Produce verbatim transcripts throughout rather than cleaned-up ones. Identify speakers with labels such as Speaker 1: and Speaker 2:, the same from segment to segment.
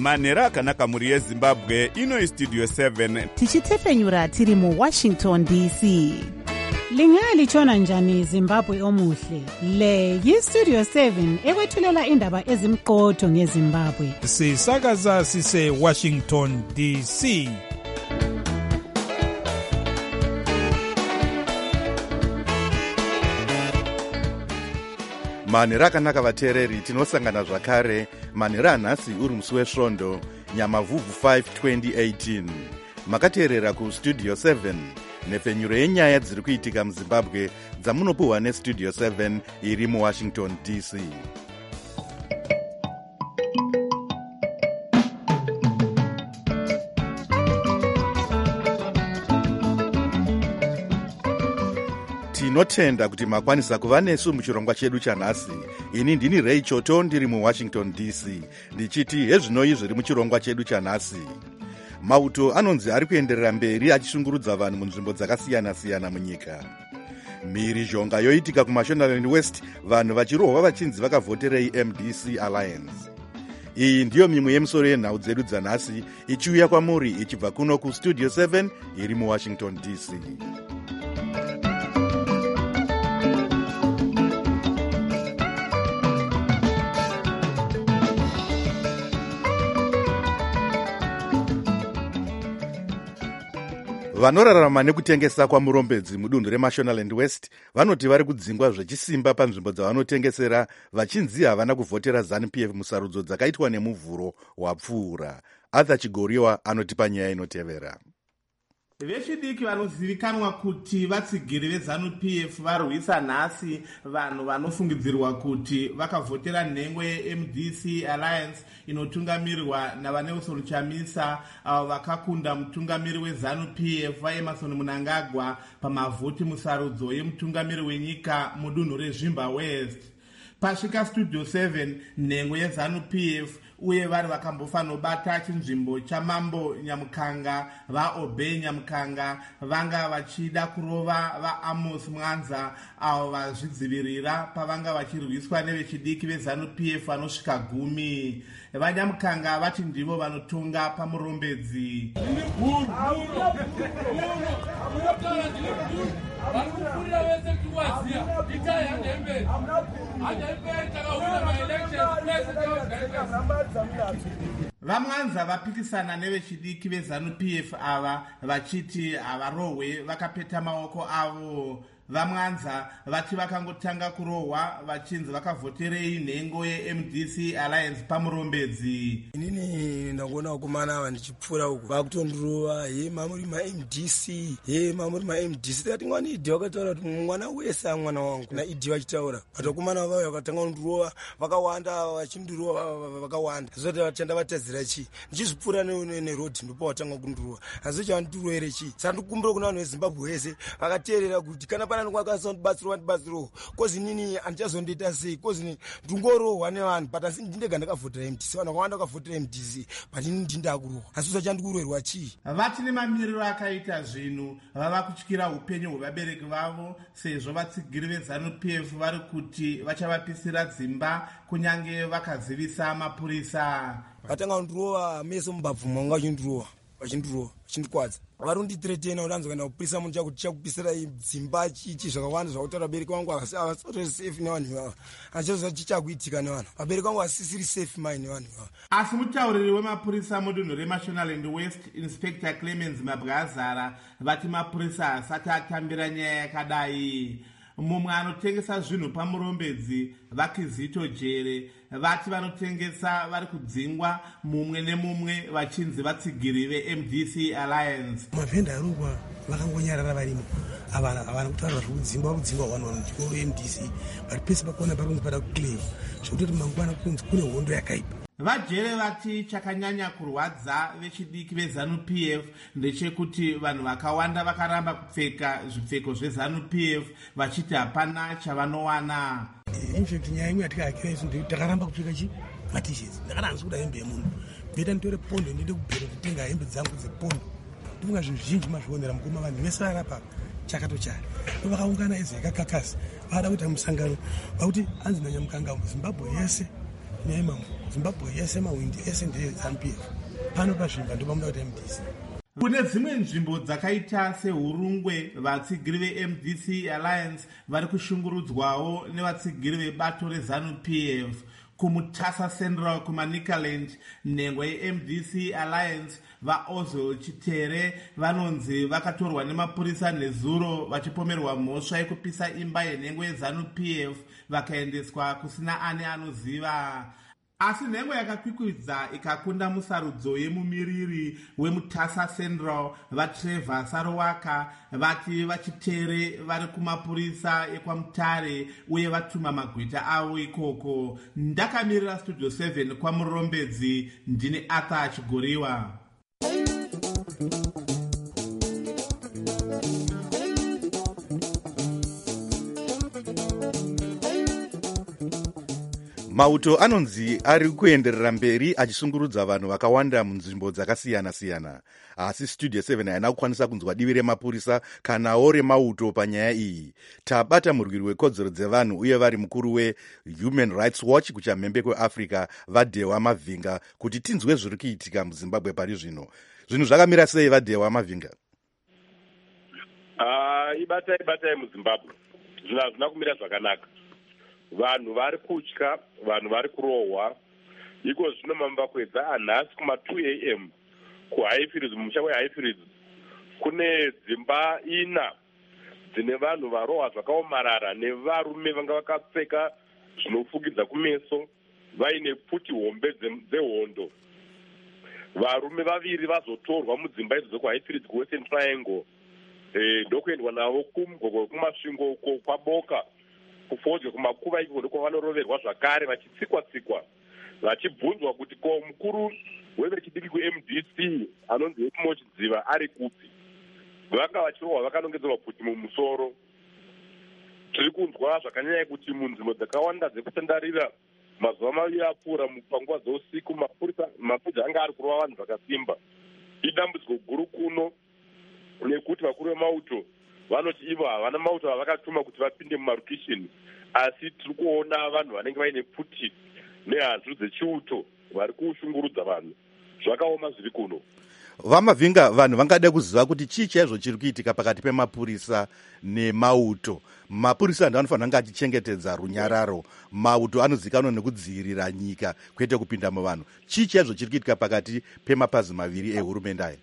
Speaker 1: manhero akanaka mhuri yezimbabwe. Ino istudio seven
Speaker 2: tichitefenyura tiri muwashington D C.
Speaker 3: Lingalitshona njani Zimbabwe omuhle? Le yistudio seven ekwethulela indaba ezimqotho ngeZimbabwe.
Speaker 4: Sisakaza sise Washington D C.
Speaker 5: manhero akanaka vateereri, tinosangana zvakare manhero anhasi uri musi wesvondo nyamavhuvhu five twenty eighteen. Makateerera kustudio seven nhefenyuro yenyaya dziri kuitika muzimbabwe dzamunopuhwa nestudio seven iri muwashington D C. Tinotenda kuti makwanisa kuva nesu muchirongwa chedu chanhasi. Ini ndini Ray Choto ndiri muwashington D C ndichiti hezvinoi zviri muchirongwa chedu chanhasi. Mauto anonzi ari kuenderera mberi achishungurudza vanhu munzvimbo dzakasiyana-siyana munyika. Mhirizhonga yoitika kuMashonaland West, vanhu vachirohwa vachinzi vakavhoterei M D C Alliance. Iyi ndiyo mimwe yemisoro yenhau dzedu dzanhasi ichiuya kwamuri ichibva kuno kustudio seven iri muwashington D C. Vanorarama nekutengesa kwamurombedzi mudunhu reMashonaland West vanoti vari kudzingwa zvechisimba panzvimbo dzavanotengesera, vachinzi havana kuvhotera ZANU P F musarudzo dzakaitwa nemuvhuro wapfuura. Arthur Chigoriwa anotipa nyaya inotevera.
Speaker 6: Vechidiki vanozivikanwa kuti vatsigiri vezANU P F varwisa nhasi vanhu vanofungidzirwa kuti vakavhotera nhengo yeM D C Alliance inotungamirirwa naVanelson Chamisa, avo vakakunda mutungamiri weZANU P F vaEmerson Mnangagwa pamavhoti musarudzo yemutungamiri wenyika mudunhu reZvimba West. Pasvika studio seven nhengo yeZANU P F uye vari vakambofanobata chinzvimbo chamambo Nyamukanga, vaObey Nyamukanga vanga vachida kurova vaAmos Mwanza avo vazvidzivirira pavanga vachirwiswa nevechidiki vezANU P F vanosvika gumi. VaNyamukanga vati ndivo vanotonga pamurombedzi. VaMwanza vapikisana nevechidiki vezANU P F ava vachiti havarohwe vakapeta maoko avo. VaMwanza vati vakangotanga kurohwa vachinzi vakavhoterei nhengo yeM D C Alliance pamurombedzi.
Speaker 7: Inini ndakona vakomana ava ndichipfuura uku vakutondirova, he mamuri maM D C, he mamuri maM D C. Takati mwana idhi vakataura kuti mwana wese amwana wangu na idhi vachitaura. Vatakomana vavo vakatanga kundirova vakawanda, vachindirova vakawanda. Zoti vatenda vatadzira chi ndichizvipfuura nerodhi ndipo vatanga kundirova. Asi chavandiroere chi sandikumbira kuna vanhu veZimbabwe vese vakateerera kuti kana pana ndikakasa ndibatsiro ndibatsiro kozi nini andichazondiita sei, kozi ndingorohwa nevanhu but asi ndindega ndakavhotera M D C, vanhu vakawanda vakavhotera M D C but ini ndindakurohwa. Asi usachandikuroherwa chii?
Speaker 6: Vati nemamiriro akaita zvinhu vava kutyira upenyu hwevabereki vavo sezvo vatsigiri vezANU P F vari kuti vachavapisira dzimba kunyange vakazivisa mapurisa.
Speaker 7: Vatanga kundirova mese mubabvumo vanga vachindirova vachindirova vachindikwadza. Vari kunditiretena kuti anzoenda kupisa munhu chakuti chakupisira dzimba chichi zvakawanda zvakutaura vabereki vangu havasiri safe nevanhu ivava. Andichaziva chichakuitika nevanhu. Vabereki vangu vasisiri safe mai nevanhu ivava.
Speaker 6: Asi mutauriri wemapurisa mudunhu reMashonaland West, Inspector Clemens Mabwazara, vati mapurisa hasati atambira nyaya yakadai. Mumwe anotengesa zvinhu pamurombedzi Vakizito Jere vati vanotengesa vari kudzingwa mumwe nemumwe vachinzi vatsigiri veM D C Alliance.
Speaker 8: Mavhenda arukwa vakangonyarara varimo havana kutaura zvekudzingwa kudzingwa vanhu vanotyoro M D C vari pese pakona pakunzi pada kucleva zvekutoti mangwana kunzi kune hondo yakaipa.
Speaker 6: Vajere vati chakanyanya kurwadza vechidiki vezANU P F ndechekuti vanhu vakawanda vakaramba kupfeka zvipfeko zveZANU P F vachiti hapana chavanowana.
Speaker 8: Infact nyaya imwe yatikahakira isu takaramba kupfeka chi matisheti. Ndakadanzi kuda hembe yemunhu bheta nditore pondo ndiende kubhero kutenga hembe dzangu dzepondo. Ndifunga zvinhu zvizhinji mazvionera mukoma vanhu vese varapa chakatochari. Vakaungana izo yakakakasi vada kuita musangano vakuti anzi naNyamukanga muZimbabwe yese nyaya yemamvuko zimbabwe yese mawindi ese ndezanu P F pano pazvimba ndopamuna kuti M D C.
Speaker 6: Kune dzimwe nzvimbo dzakaita seHurungwe, vatsigiri veM D C Alliance vari kushungurudzwawo nevatsigiri vebato rezanu P F. Kumutasa Central kuManicaland, nhengo yeM D C Alliance vaOzil Chitere vanonzi vakatorwa nemapurisa nezuro vachipomerwa mhosva yekupisa imba yenhengo yezanu P F vakaendeswa kusina ani anoziva. Asi nhengo yakakwikwidza ikakunda musarudzo yemumiriri wemutasa Central vaTrevor Sarowaka vati vachitere vari kumapurisa ekwamutare uye vatuma magwita avo ikoko. Ndakamirira Studio seven kwamurombedzi, ndini Arthur Chigoriwa.
Speaker 5: Mauto anonzi ari kuenderera mberi achisungurudza vanhu vakawanda munzvimbo dzakasiyana-siyana. Asi Studio seven haina kukwanisa kunzwa divi remapurisa kanawo remauto panyaya iyi. Tabata murwiri wekodzero dzevanhu uye vari mukuru weHuman Rights Watch kuchamhembe kweAfrica vaDhewa Mavhinga kuti tinzwe zviri kuitika muZimbabwe pari zvino. Zvinhu zvakamira sei vaDhewa Mavhinga?
Speaker 9: Ah, ibatai ibatai muZimbabwe. Zvinhu hazvina kumira zvakanaka. Vanhu vari kutya, vanhu vari kurohwa. Iko zvino mambakwedza anhasi kuma two a m kuHighfields, mumusha weHighfields kune dzimba ina dzine vanhu varohwa zvakaomarara nevarume vanga vakapfeka zvinofukidza kumeso vaine pfuti hombe dzehondo. Varume vaviri vazotorwa mudzimba idzodzo kuHighfields kuWestern Triangle eh, ndokuendwa navo kumugogoro kumasvingo uko kwaboka kufodya kumakuva iko ndiko vanoroverwa zvakare vachitsikwa-tsikwa vachibvunzwa kuti ko mukuru wevechidiki kuM D C anonzi Epimo Chidziva ari kupi. Vanga vachirohwa vakanongedzerwa pfuti mumusoro. Tiri kunzwa zvakanyanya kuti munzvimbo dzakawanda dzekutandarira mazuva maviri apfuura panguva dzeusiku mapurisa mapurisa anga ari kurova vanhu zvakasimba. Idambudziko guru kuno nekuti vakuru vemauto vanoti ivo havana mauto avakatuma kuti vapinde mumarukishini, asi tiri kuona vanhu vanenge vaine pfuti nehanzvu dzechiuto vari kushungurudza vanhu. Zvakaoma zviri kuno.
Speaker 5: Vamavhinga, vanhu vangada kuziva kuti chii chaizvo chiri kuitika pakati pemapurisa nemauto. Mapurisa ndiwo anofanira kunge achichengetedza runyararo, mauto anozivikanwa nekudzivirira nyika kwete kupinda muvanhu. Chii chaizvo chiri kuitika pakati pemapazi maviri ehurumende aya?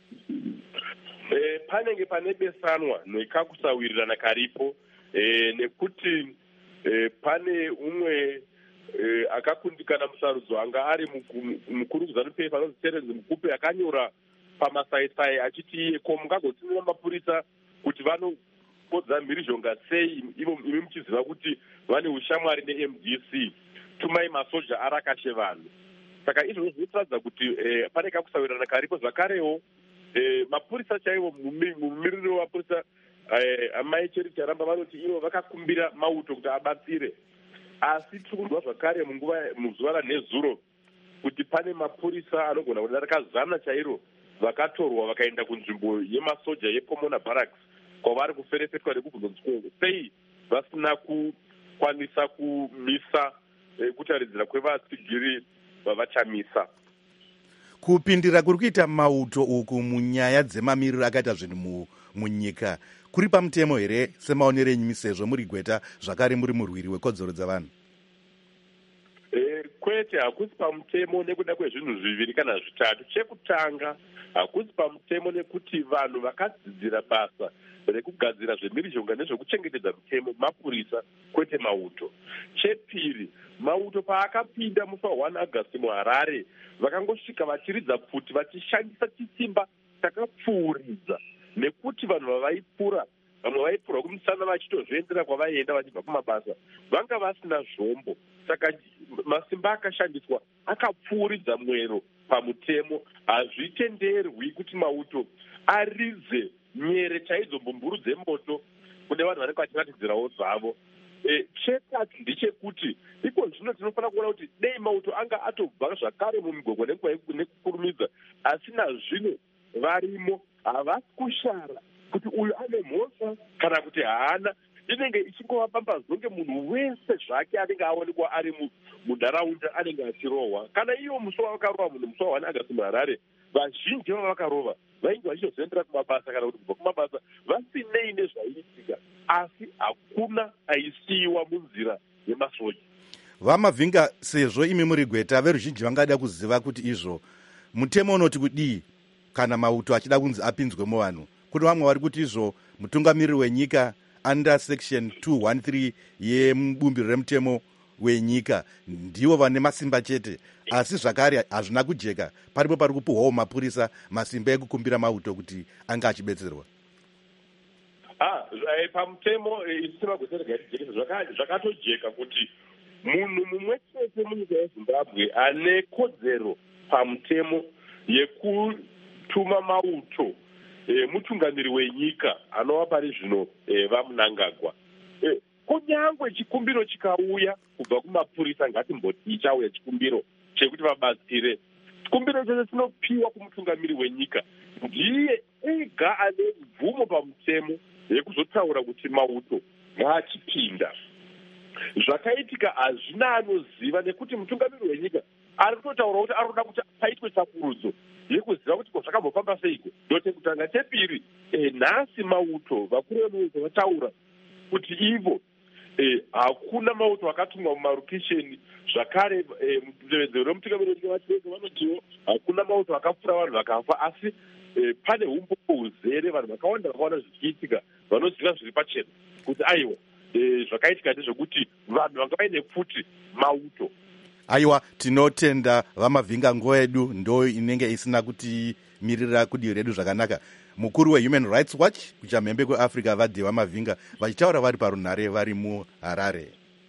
Speaker 9: E, panenge pane besanwa nekakusawirirana karipo e, nekuti e, pane umwe e, akakundikana musarudzo anga ari mukuru kuzanu P F anonzi Terence Mukupe akanyora pamasaisai achiti iye ko mungagotsinira mapurisa kuti vanopodza mhirizhonga sei ivo imi muchiziva kuti vane ushamwari neM D C, tumai masoja arakashe vanhu. Saka izvozvo zvinotaridza kuti e, pane kakusawirirana karipo. Zvakarewo Eh, mapurisa chaivo mumiriri wemapurisa eh, amai Charity Aramba vanoti ivo vakakumbira mauto kuti abatsire, asi tiri kunzwa zvakare munguva muzuva ranhezuro kuti pane mapurisa anogona kudarika zana chairo vakatorwa vakaenda kunzvimbo yemasoja yePomona Barracks kwavari kuferefetwa nekubvunzwa sei vasina kukwanisa kumisa eh, kutaridzira kwevatsigiri vavachamisa.
Speaker 5: Kupindira kuri kuita mauto uku munyaya dzemamiriro akaita zvinhu munyika kuri pamutemo here semaonero enyu sezvo muri gweta zvakare muri murwiri wekodzero dzavanhu?
Speaker 9: E, kwete, hakusi pamutemo nekuda kwezvinhu zviviri kana zvitatu. Chekutanga, hakusi pamutemo nekuti vanhu vakadzidzira basa rekugadzira zvemhirizhonga nezvekuchengetedza mutemo mapurisa kwete mauto. Chepiri, mauto paakapinda musi wa one August muHarare vakangosvika vachiridza pfuti vachishandisa chisimba chakapfuuridza nekuti vanhu vavaipfuura vamwe vaipfuura kumusana vachitozviendera kwavaienda vachibva kumabasa vanga vasina zvombo. Saka masimba akashandiswa akapfuuridza mwero pamutemo. Hazvitenderwi kuti mauto aridze nyere chaidzo mbumburu dzemoto kune vanhu vanenge vachiratidzirawo zvavo. E, chekati ndechekuti iko zvino tinofanira kuona kuti dei mauto anga atobva zvakare mumigogwa nekukurumidza, asi nazvino varimo havasi kushara kuti uyu ane mhosva kana kuti haana. inenge ichingovapamba zonge munhu wese zvake anenge aonekwa ari munharaunda anenge achirohwa. Kana iwo musi wavakarova munhu musi wawani agasi muharare, vazhinji vavakarova vainge vachizoendera kumabasa kana kuti kubva kumabasa vasinei nezvaiitika, asi hakuna aisiyiwa munzira yemasoja.
Speaker 5: Vamavhinga, sezvo imi muri gweta, veruzhinji vangada kuziva kuti izvo mutemo unoti kudii kana mauto achida kunzi apinzwemo vanhu. Kune vamwe vari kuti izvo mutungamiriri wenyika under section two thirteen yemubumbiro remutemo wenyika ndivo vane masimba chete, asi zvakare hazvina kujeka, paripo pari kupuhwawo mapurisa masimba ekukumbira mauto kuti anga achibetserwa.
Speaker 9: Ah, pamutemo isima kuserega jekesa zvakatojeka kuti munhu mumwe chete munyika yeZimbabwe ane kodzero pamutemo yekutuma mauto e, mutungamiri wenyika anova pari zvino e, vamunangagwa. E, kunyangwe chikumbiro chikauya kubva kumapurisa, ngatimboti ichauya chikumbiro chekuti vabatsire, chikumbiro chese chinopiwa kumutungamiri wenyika. Ndiye ega ane mvumo pamutemo yekuzotaura kuti mauto ngaachipinda. Zvakaitika hazvina anoziva, nekuti mutungamiri wenyika ari kutotaura kuti ari kuda kuti paitwe tsvakurudzo yekuziva kuti zvakambofamba seiko. Ndote kutanga chepiri, e, nhasi mauto vakuru vemauto vataura kuti ivo hakuna e, mauto akatumwa mumarokesheni. Zvakare e, mutevedzero remutungamiri wenyika vachireko vanotiwo hakuna mauto akapfura vanhu vakafa, asi e, pane umbo uzere vanhu vakawanda vakaona zvichiitika vanoziva zviri pachena kuti aiwa e, zvakaitika ndezvekuti vanhu vanga vaine pfuti mauto.
Speaker 5: Aiwa, tinotenda Vamavhinga, nguva yedu ndo inenge isina kutimirira kudii redu zvakanaka. Mukuru weHuman Rights Watch kuchamhembe kweAfrica Vadhi Vamavhinga vachitaura vari parunhare vari muHarare.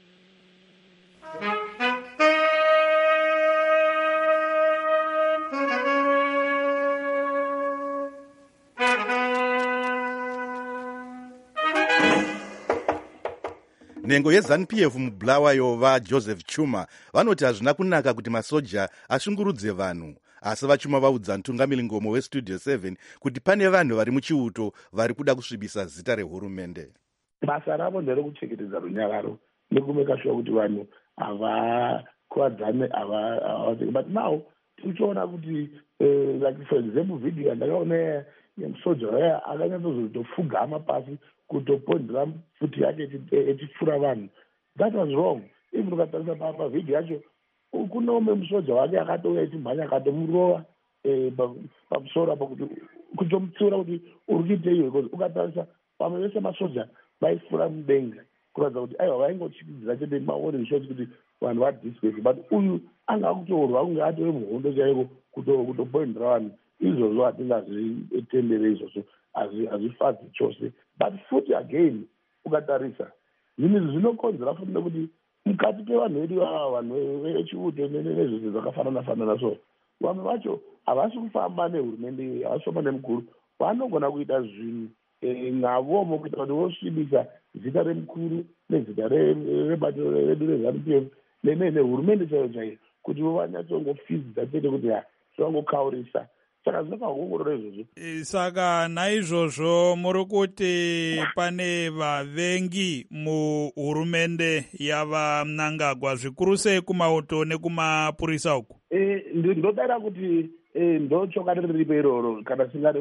Speaker 5: Nhengo yeZANU P F mubulawayo vaJoseph Chuma vanoti hazvina kunaka kuti masoja ashungurudze vanhu, asi vaChuma vaudza mutungamiri ngomo weStudio seven kuti pane vanhu vari muchiuto vari kuda kusvibisa zita rehurumende.
Speaker 10: Basa ravo nderekuchengetedza runyararo nekumeka sure kuti vanhu havakuwadzane, but now tichiona kuti like for example video yandakaona yemusoja waya akanyatsozotofugama pasi kutopondera futi yake echipfura vanhu. That was wrong. Even ukatarisa pavhidhiyo yacho kuna umwe musoja wake akatouya echimhanya akatomurova pamusoro apa kuti kutomupfuura kuti uri kuitei, because ukatarisa vamwe vese masoja vaifura mudenga kuratidza kuti aiwa vaingochikidzira chete maone shoti kuti vanhu vadispace, but uyu anga akutorwa kunge atore muhondo chaiko kutopoindira vanhu. Izvozvo hatingazvitendere izvozvo, hazvifadzi chose. But futi again ukatarisa zvinhu zvinokonzera futi nekuti mukati pevanhu vedu ava vanhu vechiuto nezvese zvakafanana fanana, so vamwe vacho havasi kufamba nehurumende, havasi kufamba nemukuru, vanogona kuita zvinhu navomo kuita kuti vosvibisa zita remukuru nezita rebato redu reZANU P F nehurumende chaiyo chaiyo, kuti vovanyatsongofizidza chete kuti ha zvangokaurisa. Saka zvinofanongorora izvozvo.
Speaker 4: Saka naizvozvo muri kuti pane vavengi muhurumende yavaMnangagwa, zvikuru sei kumauto nekumapurisa uku?
Speaker 10: Ndodara kuti ndochoka riripo iroro kana singari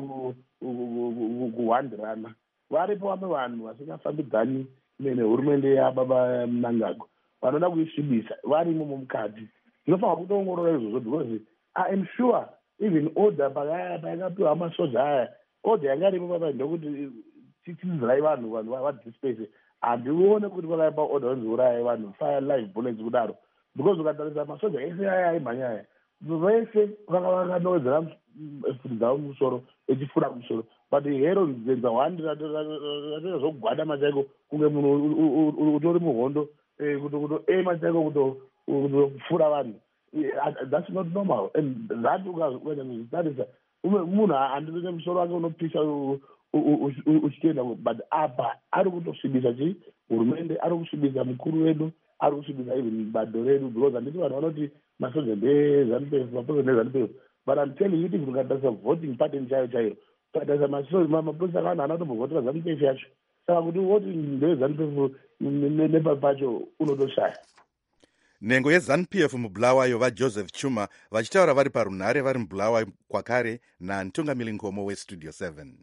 Speaker 10: kuhwandirana. Varipo vamwe vanhu vasingafambidzani nehurumende yababa Mnangagwa vanoda kuisvibisa varimo mukati. Ndinofanira kutoongorora izvozvo because I am sure even order payakapiwa masoja aya, order yanga iripo papa ndokuti tidzirai vanhu vanhu vadispace. Handione kuti vakaipa order vanziuraya vanhu fire live bullets kudaro, because ukatarisa masoja ese aya aimhanya aya vese vanga vakanowedzera futi dzavo mumusoro echifura musoro, but hero nzenza hwandi ratozogwada machaiko kunge munhu utori muhondo kutoema chaiko kutofura vanhu. That's not normal. And that that is munhu handine musoro wake unopisa uchitenda, but apa ari kutosvibisa chii hurumende, ari kusvibisa mukuru wedu, ari kusvibisa even bado redu, because handiti vanhu vanoti masoja ndeZANU P F, masoja ndeZANU P F, but I'm telling you kuti ukatarisa voting pattern chaiyo chaiyo, ukatarisa mapurisa vanhu anotombovhotera ZANU P F yacho, saka kuti woti ndeweZANU P F nepa pacho unotoshaya.
Speaker 5: Nhengo yeZANU P F mubulawayo vaJoseph Chuma vachitaura vari parunhare vari mubulawayo kwakare namutungamiri ngomo westudio seven.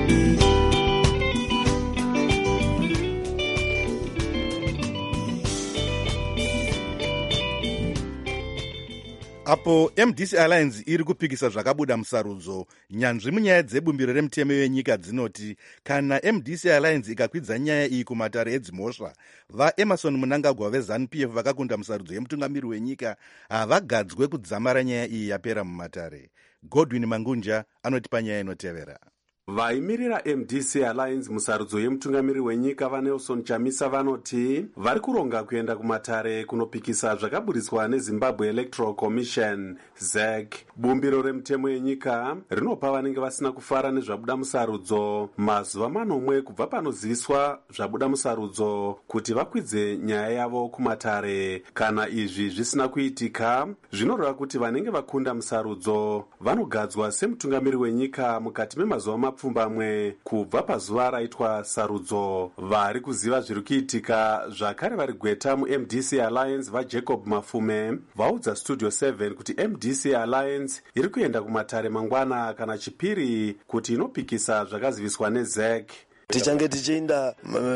Speaker 5: Apo M D C Alliance iri kupikisa zvakabuda musarudzo, nyanzvi munyaya dzebumbiro remutemo wenyika dzinoti kana M D C Alliance ikakwidza nyaya iyi kumatare edzimhosva, vaEmerson Mnangagwa veZANU P F vakakunda musarudzo yemutungamiri wenyika havagadzwe kudzamara nyaya iyi yapera mumatare. Godwin Mangunja anoti panyaya inotevera.
Speaker 11: Vaimirira M D C Alliance musarudzo yemutungamiri wenyika vaNelson Chamisa vanoti vari kuronga kuenda kumatare kunopikisa zvakaburiswa neZimbabwe Electoral Commission Z E C. Bumbiro remutemo yenyika rinopa vanenge vasina kufara nezvabuda musarudzo mazuva manomwe kubva panoziviswa zvabuda musarudzo kuti vakwidze nyaya yavo kumatare. Kana izvi zvisina kuitika, zvinoreva kuti vanenge vakunda musarudzo vanogadzwa semutungamiri wenyika mukati memazuva mapfumbamwe kubva pazuva raitwa sarudzo. Vari kuziva zviri kuitika zvakare vari gweta muM D C Alliance vaJacob Mafume vaudza Studio seven kuti M D C Alliance iri kuenda kumatare mangwana kana chipiri kuti inopikisa zvakaziviswa neZ E C.
Speaker 7: Tichange tichienda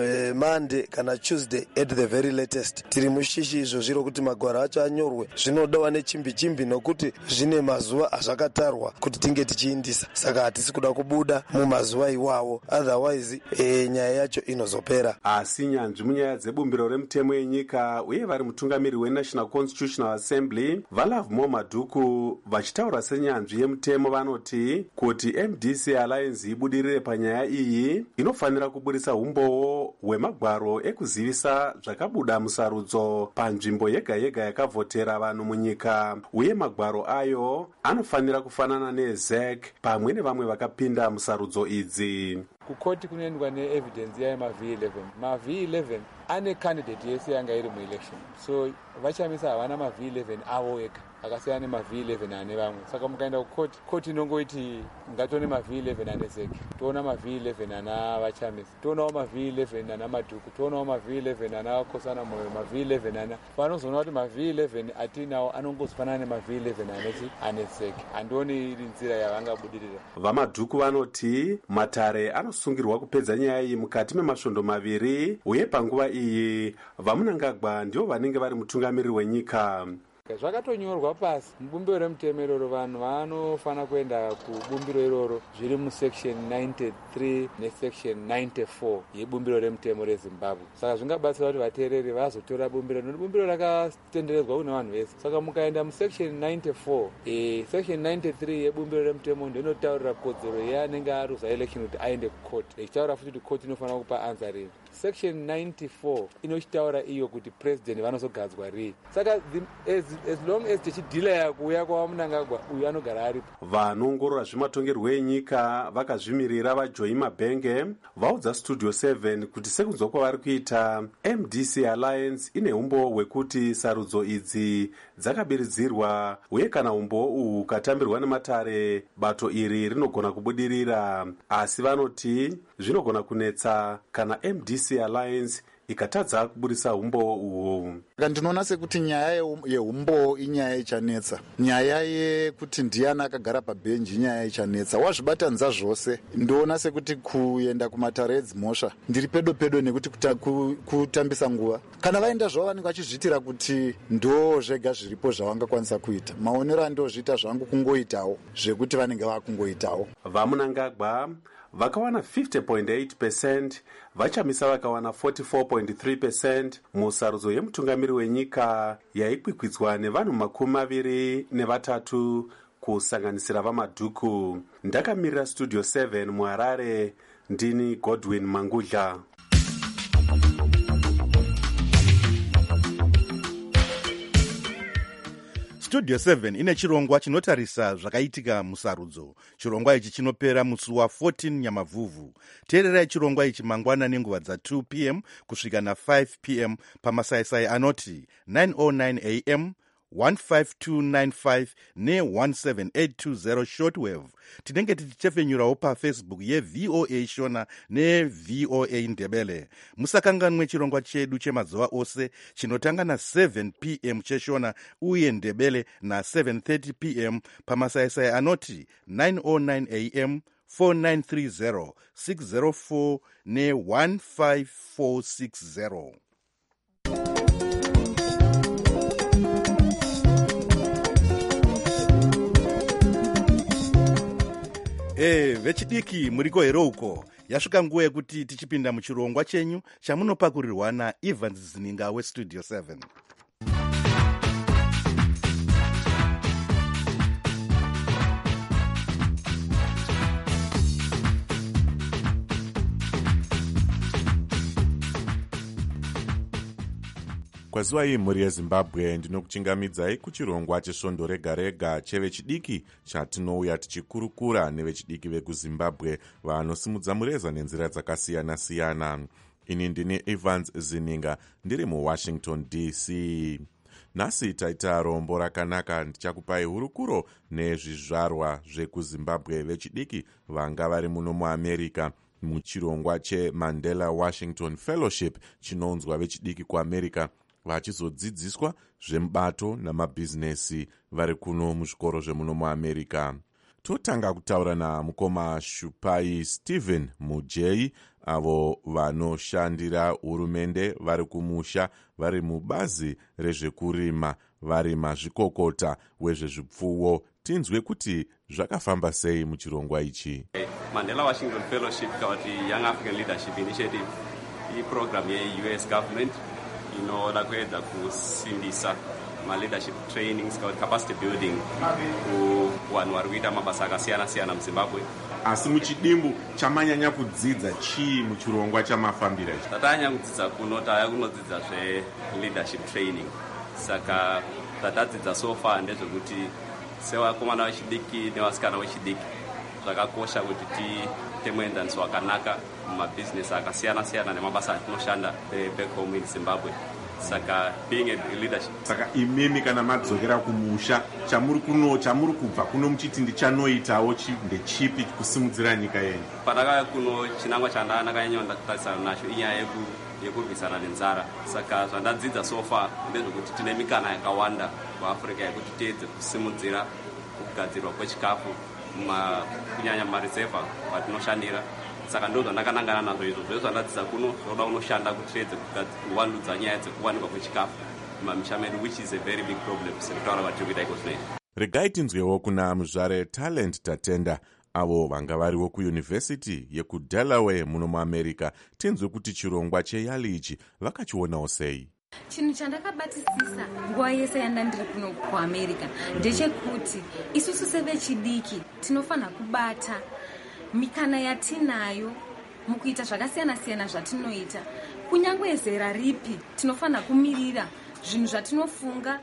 Speaker 7: Monday kana Tuesday at the very latest. Tiri mushishi izvo zviro kuti magwara acho anyorwe zvinodawa nechimbi chimbi nokuti zvine mazuva azvakatarwa kuti tinge tichiindisa. Saka hatisi kuda kubuda mumazuva iwawo, otherwise e, nyaya yacho inozopera.
Speaker 11: Asi nyanzvi munyaya dzebumbiro remutemo yenyika uye vari mutungamiri weNational Constitutional Assembly vaLove More Madhuku vachitaura senyanzvi yemutemo vanoti kuti M D C Alliance ibudirire panyaya iyi ino fanira kuburisa umbowo hwemagwaro ekuzivisa zvakabuda musarudzo panzvimbo yega yega yakavhotera vanhu munyika, uye magwaro ayo anofanira kufanana neZ E C pamwe nevamwe vakapinda musarudzo idzi.
Speaker 12: Kukoti kunoendwa neevidence yayo maV eleven. maV eleven ane candidate yese yanga iri muelection, so vachamisa havana maV eleven avo eka akasiyana nemaV eleven ane vamwe. Saka mukaenda kukoti, koti inongoiti ngatione maV eleven ane Z E C, toona maV eleven ana vachamisa, toonawo maV eleven ana Madhuku, toonawo maV eleven ana Kosana Moyo, maV eleven ana panozoona kuti maV eleven atinawo anongozofanana nemaV eleven aneti ane Z E C. Handioni iri nzira yavangabudirira.
Speaker 11: VaMadhuku vanoti matare anosungirwa kupedza nyaya iyi mukati memasvondo maviri, uye panguva iyi vaMnangagwa ndio vanenge vari mutungamiri wenyika.
Speaker 12: Zvakatonyorwa pasi mubumbiro remutemo iroro, vanhu vanofana kuenda kubumbiro iroro zviri musection ninety-three nesection ninety-four yebumbiro remutemo reZimbabwe. Saka zvingabatsira kuti vateereri vazotora bumbiro, nokuti bumbiro rakatenderedzwa kune vanhu vese. Saka mukaenda musection ninety-four, e, section ninety-three yebumbiro remutemo ndinotaurira kodzero yeanenge aruza election kuti aende kukoti, ichitaura futi kuti koti inofanira kupa answer. Section ninety-four inochitaura iyo kuti president vanozogadzwa rii. Saka as, as long as tichidhilaya kuuya kwaMnangagwa uyu anogara aripo.
Speaker 11: Vanoongorora zvematongerwo enyika vakazvimirira vaJoy Mabhenge vaudza Studio seven kuti sekunzwa kwavari kuita M D C Alliance ine umbo hwekuti sarudzo idzi dzakabiridzirwa, uye kana umbo uhu ukatambirwa nematare bato iri rinogona kubudirira. Asi vanoti zvinogona kunetsa kana M D C Alliance ikatadza kuburisa umbo uhu.
Speaker 13: Ndinoona sekuti nyaya yeumbo inyaya ichanetsa. Nyaya yekuti ndiani akagara pabhenji inyaya ichanetsa. Wazvibatanidza zvose ndoona sekuti kuenda kumatare edzimhosva ndiri pedo pedo nekuti kuta, kutambisa nguva. Kana vaenda zvavo vanenge vachizviitira kuti ndo zvega zviripo zvavangakwanisa kuita. Maonero andozviita zvangu kungoitawo zvekuti vanenge vakungoitawo.
Speaker 11: VaMnangagwa vakawana fifty point eight percent, vachamisa vakawana forty-four point three percent musarudzo yemutungamiri wenyika yaikwikwidza nevanhu makumi maviri nevatatu kusanganisira vaMadhuku. Ndakamirira Studio seven muHarare, ndini Godwin Mangudla.
Speaker 5: Studio seven ine chirongwa chinotarisa zvakaitika musarudzo. Chirongwa ichi chinopera musi wa14 Nyamavhuvhu. Teererai chirongwa ichi mangwana nenguva dza2 p m kusvika na five p m pamasaisai anoti nine oh nine a m, one five two nine five ne one seven eight two zero shortwave. Tinenge tichifenyurawo pafacebook yeVOA Shona neVOA Ndebele. Musakanganwe chirongwa chedu chemazuva ose chinotanga na seven p m cheshona uye Ndebele na seven thirty p m pamasaisai anoti nine oh nine a m four nine three zero six zero four ne one five four six zero. E, vechidiki muriko here uko. Yasvika nguva yekuti tichipinda muchirongwa chenyu chamunopakurirwa naEvans Zininga weStudio seven.
Speaker 1: Kwazuva iyi mhuri yeZimbabwe ndinokuchingamidzai kuchirongwa chesvondo rega rega chevechidiki chatinouya tichikurukura nevechidiki vekuZimbabwe vanosimudza mureza nenzira dzakasiyana siyana. Ini ndini Evans Zininga ndiri muWashington D C. Nhasi taita rombo rakanaka ndichakupai hurukuro nezvizvarwa zvekuZimbabwe vechidiki vanga vari muno muAmerica muchirongwa cheMandela Washington Fellowship chinounzwa vechidiki kuAmerica vachizodzidziswa zvemubato namabhizinesi vari kuno muzvikoro zvemuno muAmerica. Totanga kutaura namukoma Shupai Stephen Mujei avo vanoshandira hurumende vari kumusha vari mubazi rezvekurima vari mazvikokota wezvezvipfuwo. Tinzwe kuti zvakafamba sei muchirongwa ichi.
Speaker 14: Mandela Washington Fellowship kawati Young African Leadership Initiative iprogram ye-U S government inoda kuedza kusimbisa ma-leadership trainings kawati capacity building kuvanhu vari kuita mabasa akasiyana siyana muZimbabwe.
Speaker 1: Asi muchidimbu chamanyanya kudzidza chii muchirongwa chamafambira ichi?
Speaker 14: Tatanyanya kudzidza kuno taya kunodzidza zve-leadership training. Saka tatadzidza so far ndezvekuti sevakomana vechidiki nevasikana vechidiki zvakakosha kuti tiite muenzaniso wakanaka mumabhizinesi akasiyana siyana nemabasa atinoshanda back home in Zimbabwe. Saka being a leadership.
Speaker 1: Saka imimi kana madzokera kumusha chamuri kuno chamuri kubva kuno muchiti ndichanoitawo ndechipi kusimudzira nyika yenyu?
Speaker 14: Pandakauya kuno chinangwa chandakanyanya kutarisana nacho inyaya yekurwisana nenzara. Saka zvandadzidza so far ndezvekuti tine mikana yakawanda kuAfrica yekuti tiedze kusimudzira kugadzirwa kwechikafu kunyanya mumareseva patinoshandira. Saka ndo zvandakanangana nazvo izvo zvese zvandadzidza kuno zvoda unoshanda kuti tiedze kuvandudza nyaya dzekuwanikwa kwechikafu mumamisha medu, which is a very big problem sekutaura vatiri kuita iko zvinoita.
Speaker 1: Regai tinzwewo kuna muzvare Talent Tatenda avo vanga variwo kuyunivhesiti yekuDelaware muno muAmerica. Tinzwe kuti chirongwa cheyali ichi vakachionawo sei.
Speaker 15: Chinhu chandakabatisisa nguva yese yanda ndiri kuno kuAmerica ndechekuti isusu sevechidiki tinofanira kubata mikana yatinayo mukuita zvakasiyana siyana zvatinoita. Kunyangwe zera ripi tinofanira kumirira zvinhu zvatinofunga,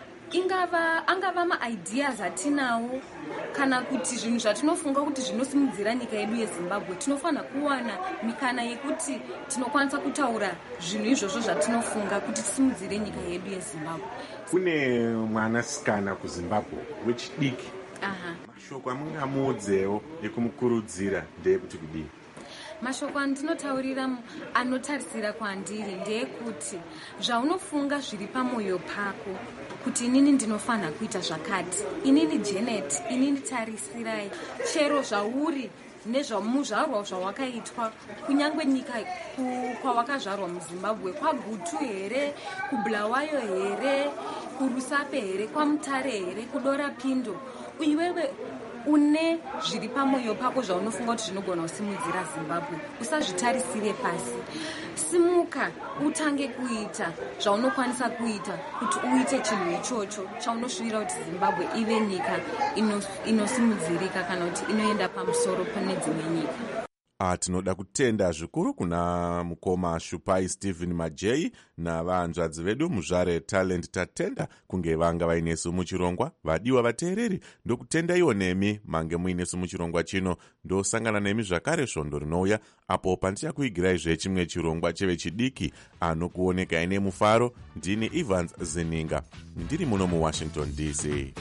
Speaker 15: ingava angava maideas atinawo kana kuti zvinhu zvatinofunga kuti zvinosimudzira nyika yedu yeZimbabwe. Tinofanira kuwana mikana yekuti tinokwanisa kutaura zvinhu izvozvo zvatinofunga kuti tisimudzire nyika yedu yeZimbabwe.
Speaker 1: Kune mwanasikana kuZimbabwe wechidiki.
Speaker 15: Aha.
Speaker 1: Mashoko amungamuudzewo ekumukurudzira ndeyekuti kudii?
Speaker 15: Mashoko andinotaurira anotarisira kwandiri ndeyekuti zvaunofunga zviri pamwoyo pako kuti inini ndinofanira kuita zvakati, inini Janet, inini tarisirai, chero zvauri nezvamuzvarwa zvawakaitwa kunyangwe nyika kwawakazvarwa muZimbabwe, kwaGutu here, kuBulawayo here, kuRusape here, kwaMutare here, kuDora Pindo, iwewe une zviri pamwoyo pako zvaunofunga kuti zvinogona kusimudzira Zimbabwe, usazvitarisire pasi. Simuka utange kuita zvaunokwanisa kuita kuti uite chinhu ichocho chaunosvira kuti Zimbabwe ive nyika inosimudzirika kana kuti inoenda pamusoro pane dzimwe nyika.
Speaker 1: tinoda kutenda zvikuru kuna mukoma Shupai Stephen Majei navanzvadzi vedu muzvare Talent Tatenda kunge vanga vainesu muchirongwa. Vadiwa vateereri, ndokutenda iwo nemi mange muinesu muchirongwa chino. Ndosangana nemi zvakare svondo rinouya apo pandichakuigirai zvechimwe chirongwa chevechidiki anokuoneka ine mufaro. Ndini Evans Zininga, ndiri muno muWashington D C.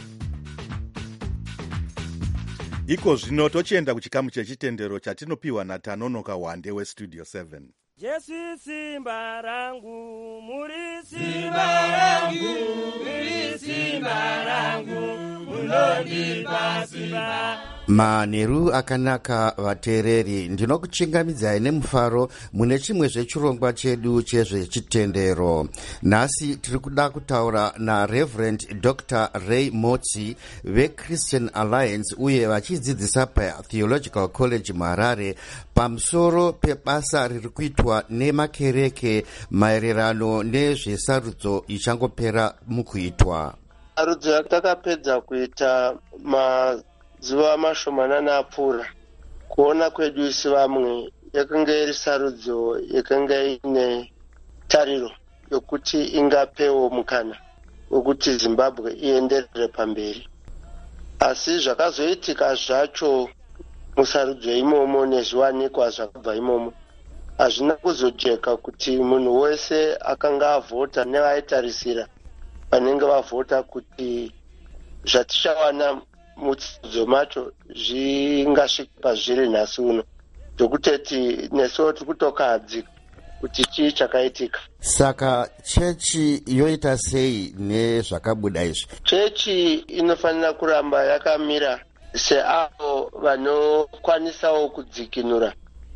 Speaker 5: Iko zvino tochienda kuchikamu chechitendero chatinopiwa naTanonoka Wande weStudio seven.
Speaker 16: Jesu simba rangu, muri simba rangu, muri simba rangu, munondipa simba.
Speaker 17: Manheru akanaka vateereri, ndinokuchingamidzai nemufaro mune chimwe zvechirongwa chedu chezvechitendero. Nhasi tiri kuda kutaura naReverend Doctor Ray Motsi veChristian Alliance uye vachidzidzisa paTheological College Harare pamusoro pebasa riri kuitwa nemakereke maererano nezvesarudzo ichangopera mukuitwa.
Speaker 18: Sarudzo yatakapedza kuita ma zuva mashomanana apfuura, kuona kwedu isi vamwe yakanga iri sarudzo yakanga ine tariro yokuti ingapewo mukana wekuti Zimbabwe ienderere pamberi. Asi zvakazoitika zvacho musarudzo imomo nezviwanikwa zvakabva imomo hazvina kuzojeka kuti munhu wese akanga avhota nevaitarisira vanenge vavhota kuti zvatichawana mutsidzo macho zvingasvika pazviri nhasi uno, ndokuteti nesuwo tiri kutokahadzika kuti chii chakaitika.
Speaker 17: Saka chechi yoita sei nezvakabuda izvi?
Speaker 18: Chechi inofanira kuramba yakamira seavo vanokwanisawo kudzikinura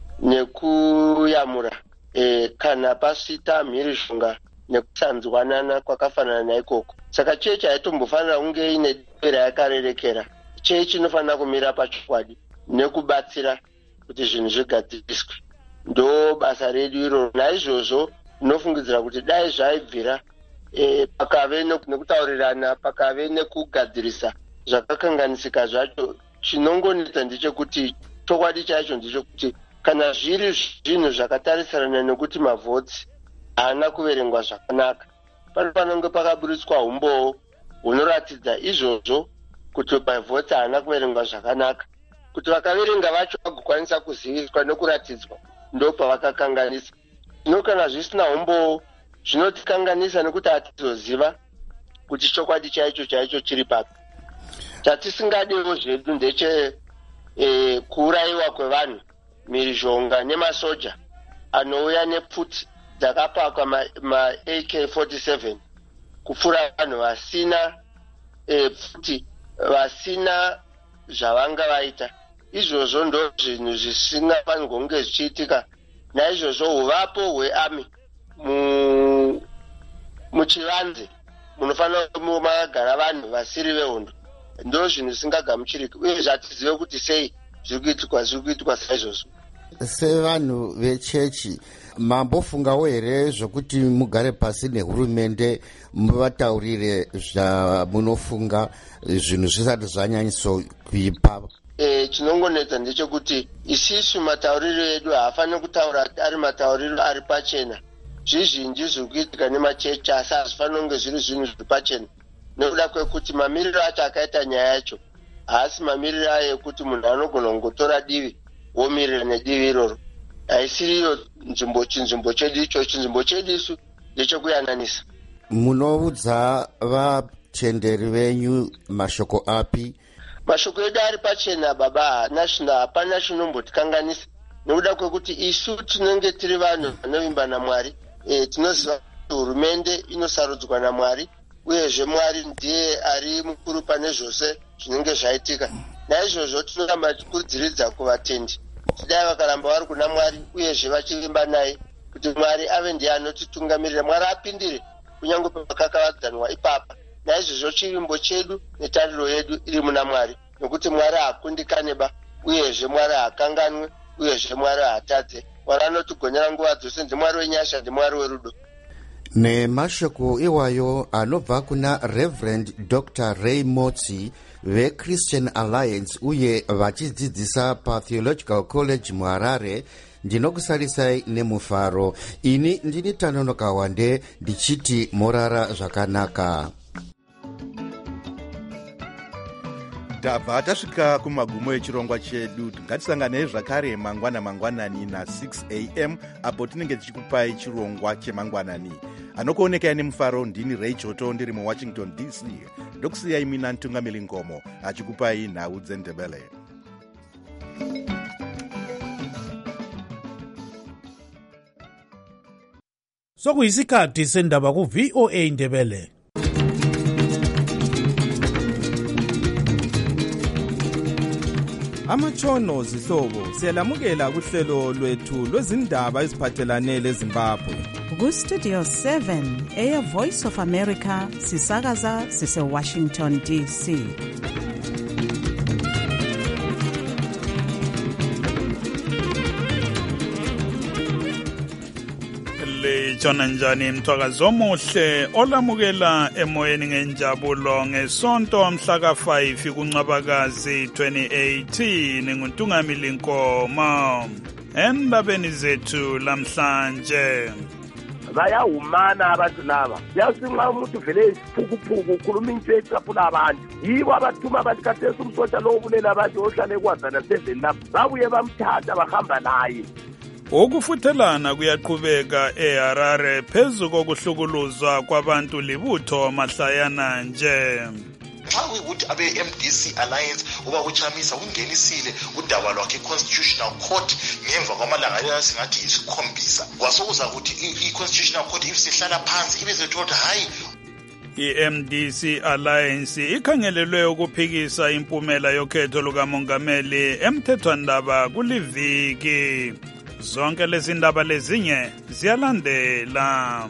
Speaker 18: nekuyamura e, kana pasvita mhirizhonga nekusanzwanana kwakafanana naikoko. Saka chechi haitombofanira kunge ine dera yakarerekera. Chechi inofanira kumira pachokwadi nekubatsira kuti zvinhu zvigadziriswe. Ndo basa redu iro. Naizvozvo ndinofungidzira kuti dai zvaibvira e, pakave nekutaurirana, pakave nekugadzirisa zvakakanganisika zvacho, chinongonetsa ndechekuti chokwadi chacho ndechekuti kana zviri zvinhu zvakatarisana nekuti mavhotsi haana kuverengwa zvakanaka, pano panonge pakaburitswa umbowo hunoratidza izvozvo kuti mavhotsi haana kuverengwa zvakanaka, kuti vakaverenga vacho vagokwanisa kuziviswa nekuratidzwa, ndo pavakakanganisa. Zvino kana zvisina umbowo zvinotikanganisa nekuti hatizoziva kuti chokwadi chaicho chaicho chiri papi. Chatisingadiwo zvedu ndeche e, kuurayiwa kwevanhu, mhirizhonga nemasoja anouya nepfuti dzakapakwa ma, ma A K forty-seven kupfuura vanhu vasina e, pfuti, vasina zvavanga vaita. Izvozvo ndo zvinhu zvisingafanirwa kunge zvichiitika. Naizvozvo uvapo hweami mu muchivanze munofanira makagara vanhu vasiri vehondo ndo zvinhu zvisingagamuchiriki, uye zvatizive kuti sei zviri kuitikwa zviri kuitikwa saizvozvo.
Speaker 17: Sevanhu vechechi, mambofungawo here zvokuti mugare pasi nehurumende muvataurire zvamunofunga zvinhu zvisati zvanyanyiso kuipa?
Speaker 18: E, chinongonetsa ndechekuti isisu matauriro edu haafaniri kutaura ari matauriro ari pachena. Zvizhinji zviri kuitika nemachechi asi hazvifaniri kunge zviri zvinhu zviri pachena, nekuda kwekuti mamiriro acho akaita nyaya yacho haasi mamiriro ayo ekuti munhu anogona kungotora divi womirira nedivi iroro. Haisiriyo nzvimbo chinzvimbo chedu icho. Chinzvimbo chedu isu ndechekuyananisa.
Speaker 17: Munoudza vatenderi venyu mashoko api?
Speaker 18: Mashoko edu ari pachena baba, nashina hapana chinombotikanganisa, nekuda kwekuti isu tinenge tiri vanhu vanovimba naMwari. E, tinoziva kuti hurumende inosarudzwa naMwari, uyezve Mwari ndiye ari mukuru pane zvose zvinenge zvaitika. Naizvozvo tinoramba tichikurudziridza kuvatendi kuti dai vakaramba vari kuna Mwari uyezve vachivimba naye, kuti Mwari ave ndiye anotitungamirira, Mwari apindire kunyange pakakavadzanwa ipapa. Naizvozvo chivimbo chedu netariro yedu iri muna Mwari, nokuti Mwari hakundikaneba, uyezve Mwari hakanganwe, uyezve Mwari haatadze. Mwari anotigonyera nguva dzose. NdiMwari wenyasha, ndiMwari werudo.
Speaker 17: Nemashoko iwayo anobva kuna Reverend Doctor Ray Motsi veChristian Alliance uye vachidzidzisa paTheological College muHarare. Ndinokusalisai nemufaro. Ini ndini Tanonoka Wande ndichiti morara zvakanaka.
Speaker 5: Tabva tasvika kumagumo echirongwa chedu. Ngatisanganei zvakare mangwana mangwanani na six a m apo tinenge tichikupai chirongwa chemangwanani. Anokuonekai nemufaro ndini Ray Choto ndiri muWashington D C. Ndokusiyai mina Ntungamiri Ngomo achikupai nhau dzeNdebele.
Speaker 19: Sokuyisikhathi sendaba ku V O A Ndebele.
Speaker 20: Amatshono zihlobo siyalamukela kuhlelo lwethu lwezindaba eziphathelane leZimbabwe.
Speaker 2: Ku Studio seven eya Voice of America sisakaza sise Washington D C.
Speaker 4: Litshona njani mthwakazi omuhle olamukela emoyeni ngenjabulo ngesonto mhla ka five kuNcwabakazi twenty eighteen nguNtungamiri Nkomo. Endabeni zethu lamhlanje
Speaker 21: bayahumana abantu laba yasinxa umuntu vele isiphukuphuku ukhuluma into ecaphula abantu yibo abathuma abantu kathesi umsotsha lo obulela abantu ohlale kwazana seven lapho babuye bamthatha bahamba naye.
Speaker 4: Ukufuthelana kuyaqhubeka eHarare phezu kokuhlukuluzwa kwabantu libutho mahlayana nje.
Speaker 22: Xa kuyukuthi abe-M D C Alliance uba uchamisa ungenisile udaba lwakhe i-Constitutional Court ngemva kwamalanga asingathi isikhombisa kwasokuza ukuthi i-Constitutional Court isihlala phansi ibe sethothi hayi
Speaker 4: i-M D C Alliance ikhangelelwe ukuphikisa impumela yokhetho lukamongameli emthethwandaba kuliviki. Zonke lezi ndaba lezinye ziyalandela.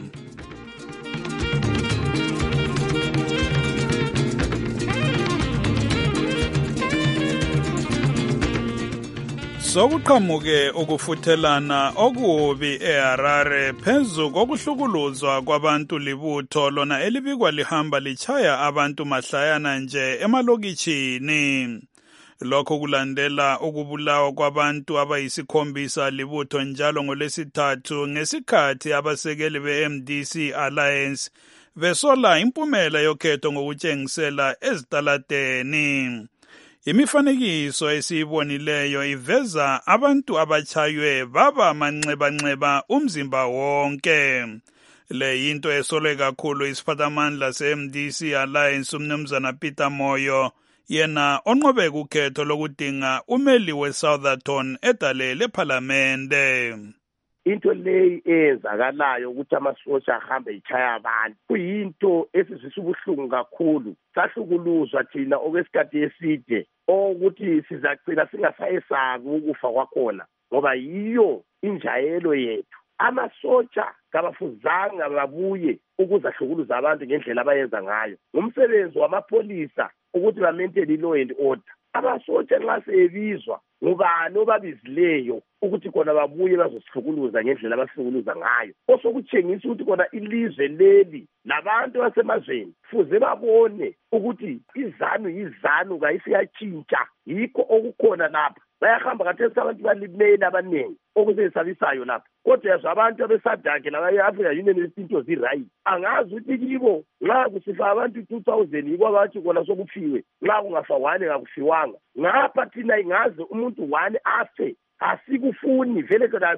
Speaker 4: Sokuqhamuke ukufuthelana okubi eHarare phezu kokuhlukuluzwa kwabantu libutho lona elibikwa lihamba lichaya abantu mahlayana nje emalokitshini. Lokho kulandela ukubulawa kwabantu abayisikhombisa libutho njalo ngolesithathu ngesikhathi abasekeli be-M D C Alliance besola impumela yokhetho ngokutshengisela ezitaladeni. Imifanekiso esiyibonileyo iveza abantu abachaywe baba manxeba-nxeba umzimba wonke. Le yinto esolwe kakhulu isiphathamandla se-M D C Alliance umnumzana Peter Moyo, yena onqobe ukhetho lokudinga umeli weSoutherton edale lephalamende.
Speaker 21: Into leyi eyenzakalayo ukuthi amasosha ahambe ichaya abantu kuyinto esizwisa ubuhlungu kakhulu. Sahlukuluzwa thina okwesikhathi eside ukuthi sizagcina singasayesabi ukufa kwakhona ngoba yiyo injayelo yethu. Amasotsha kabafuzanga babuye ukuzahlukuluza abantu ngendlela abayenza ngayo. Ngumsebenzi wamapolisa ukuthi ba-maintain law and order. Abasotsha nxa sebizwa ngubani obabizileyo ukuthi khona babuye bazosihlukuluza ngendlela abasihlukuluza ngayo. Osokutshengisa ukuthi khona ilizwe leli labantu basemazweni fuze babone ukuthi izanu yizanu kayisiyatshintsha. Yikho okukhona lapha. Bayahamba kathesi abantu balimele abaningi okusesabisayo lapha. Kodwa yazo abantu abesadake labe-Africa Union izinto zi-right. Angazi ukuthi kibo nxa kusifa abantu two thousand yikho abathi kona sokufiwe. Nxa kungafa one ngakufiwanga. Ngapha thina ingaze umuntu one afe. Asikufuni vele kodwa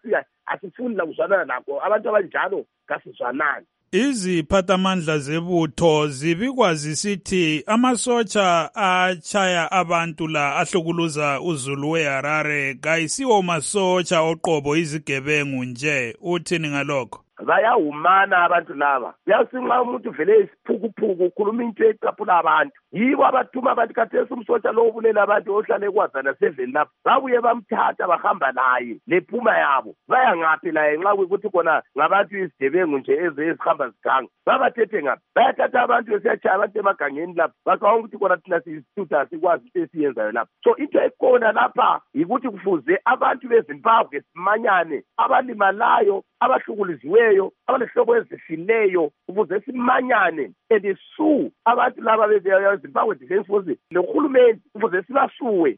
Speaker 21: asifuni la kuzwanana nakho. Abantu abanjalo kasizwanani.
Speaker 4: Iziphathamandla zebutho zibikwa zisithi amasotsha achaya abantu la ahlukuluza uZulu weHarare kayisiwo masotsha oqobo izigebengu nje. Uthini ngalokho?
Speaker 21: Bayahumana abantu laba yasinxa umuntu vele isiphukuphuku ukhuluma into ecaphula abantu yibo abathuma abantu kathesi umsotsha lo obulela abantu ohlale kwazana seven lapho babuye bamthatha bahamba naye lephuma yabo baya ngaphi laye nxa ukuthi khona ngabantu izigebengu nje eze ezihamba ziganga babathethe ngaphi bayathatha abantu besiyachaya abantu emagangeni lapho bacabanga ukuthi khona thina siyisithutha asikwazi into esiyenzayo lapho. So into ekhona lapha yikuthi kufuze abantu beZimbabwe simanyane abalimalayo abahlukuluziweyo abalehlobo ezifileyo ukuze simanyane and sue abantu laba beZimbabwe Defence Force lohulumeni ukuze sibasuwe.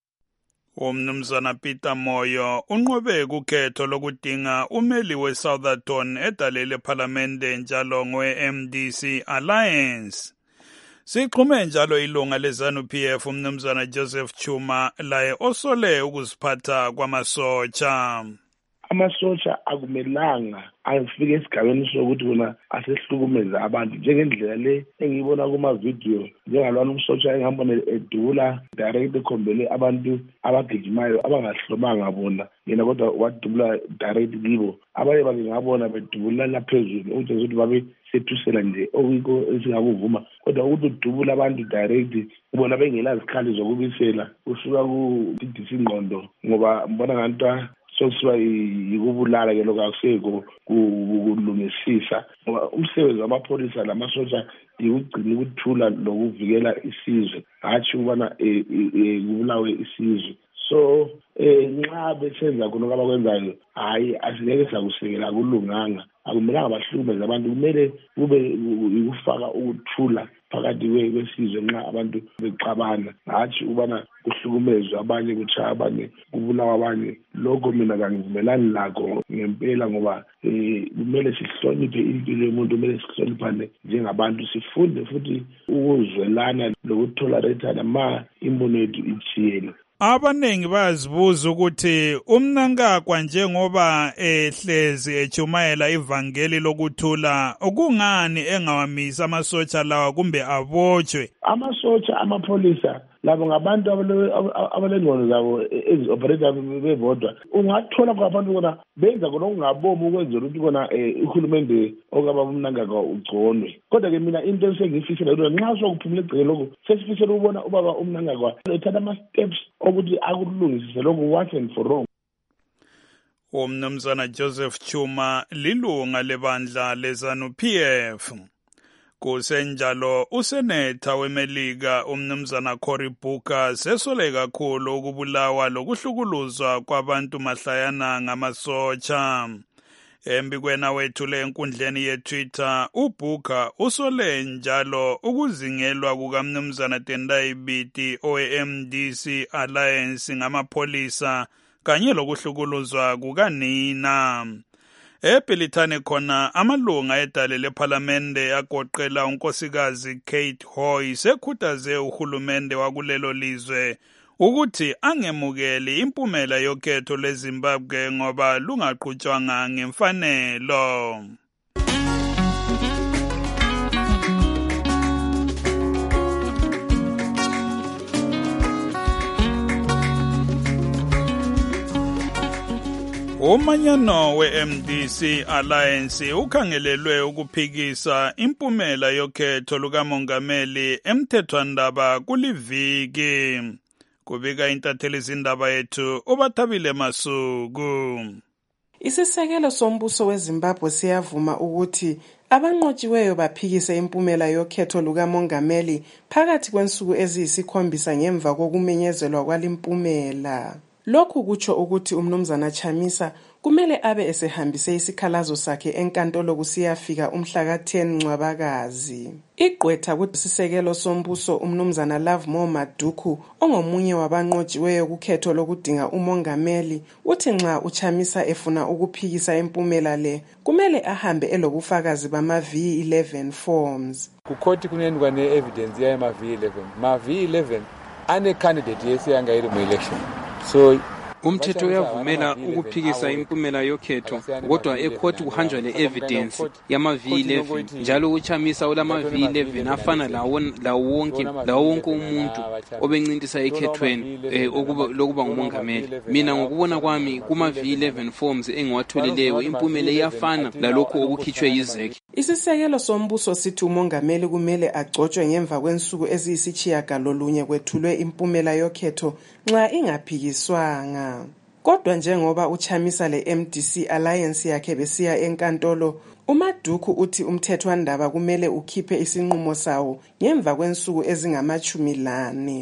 Speaker 4: Umnumzana Peter Moyo unqobe kukhetho lokudinga umeli weSoutherton edalele parliamente njalo ngwe-M D C Alliance. Siqhume njalo ilunga leZANU-P F umnumzana Joseph Chuma laye osole ukuziphatha kwamasotsha.
Speaker 10: Amasotsha akumelanga afike esigabeni sokuthi bona asehlukumeza abantu njengendlela le engiyibona kuma-video njengalwana umsotsha engihamba edubula direct ekhombele abantu abagijimayo abangahlomanga bona yena kodwa wadubula direct kibo abanye bake ngabona bedubulala phezulu ukuthi ukuthi babe sethusela nje okuyikho esingakuvuma kodwa ukuthi udubula abantu direct ubona bengela zikhali zokubisela usuka ku-D D C Ngqondo ngoba mbona nganto sokusiba yikubulala ke lokho akuseko kulungisisa ngoba umsebenzi wamapholisa lamasotsha ikugcina ukuthula lokuvikela isizwe hatshi ukubana kubulawe isizwe. So nxa besenza khona abakwenzayo hayi asingeke sakusekela kulunganga akumelanga bahlukumeze abantu kumele kube ukufaka ukuthula phakathi kwesizwe nxa abantu bexabana hatshi ubana kuhlukumezwe abanye kutshaya abanye kubulawa abanye lokho mina kangivumelani lakho ngempela ngoba kumele sihloniphe impilo yomuntu kumele sihloniphane njengabantu sifunde futhi ukuzwelana lokutolerate ma imbono yethu ithiyene.
Speaker 4: Abanengi bayazibuza ukuthi umnankagwa njengoba ehlezi echumayela ivangeli lokuthula kungani engawamisi amasotsha lawa kumbe abotshwe.
Speaker 10: Amasotsha amapholisa labo ngabantu abalengqondo zabo ezi-operator bebodwa ungathola kwabantu kona benza kona okungabomi ukwenzela ukuthi kona uhulumende okaba umnankagwa ugconwe. Kodwa-ke mina into esengiyifisela ukuthi nxa sokuphumula egceke lokhu sesifisela ukubona ubaba umnankagwa ethatha ama-steps ukuthi akulungisise lokhu once and for all.
Speaker 4: Umnumzana Joseph Chuma lilunga lebandla leZANU-P F. Kusenjalo usenetha weMelika umnumzana Cory Booker sesole kakhulu ukubulawa lokuhlukuluzwa kwabantu mahlayana ngamasotsha. Embikweni wethule enkundleni yeTwitter uBooker usole njalo ukuzingelwa kukamnumzana Tendai Biti owe-M D C Alliance ngamapholisa kanye lokuhlukuluzwa kukanina. eBhilithane khona amalunga edale lePhalamende agoqela unkosikazi Kate Hoy sekhuthaze uhulumende wakulelo lizwe ukuthi angemukeli impumela yokhetho leZimbabwe ngoba lungaqhutshwanga ngemfanelo. Umanyano we-M D C Alliance ukhangelelwe ukuphikisa impumela yokhetho lukamongameli emthethwandaba kuliviki. Kubika intatheli zindaba yethu uBathabile Masuku.
Speaker 3: Isisekelo sombuso weZimbabwe siyavuma ukuthi abanqotshiweyo baphikise impumela yokhetho lukamongameli phakathi kwensuku eziyisikhombisa ngemva kokumenyezelwa kwalimpumela. Lokhu kutsho ukuthi umnumzana Chamisa kumele abe esehambise isikhalazo sakhe enkantolo kusiyafika umhla ka-ten Ncwabakazi. Igqwetha kusisekelo sombuso umnumzana Lovemore Maduku ongomunye wabanqotshiweyo kukhetho lokudinga umongameli uthi nxa uChamisa efuna ukuphikisa impumela le kumele ahambe elobufakazi bama-V eleven forms.
Speaker 12: Kukhoti kunendwa ne-evidence yayo ma-V eleven. Ma-V eleven ane candidate yesiyanga iri mu-election. So
Speaker 8: umthetho uyavumela ukuphikisa impumela yokhetho kodwa ekhoti kuhanjwa le-evidence yama-V eleven njalo uChamisa olama-V eleven afana lawo wonke lawo wonke umuntu obencintisa ekhethweni lokuba ngumongameli. Mina ngokubona kwami kuma-V eleven forms engiwatholileyo impumela iyafana lalokho okukhitshwe yizeki.
Speaker 3: Isisekelo sombuso sithi umongameli kumele agcotshwe ngemva kwensuku eziyisitshiyagalolunye kwethulwe impumela yokhetho nxa ingaphikiswanga. Kodwa njengoba uChamisa le-M D C Alliance yakhe besiya enkantolo, uMaduku uthi umthethwandaba kumele ukhiphe isinqumo sawo ngemva kwensuku ezingamachumi lane.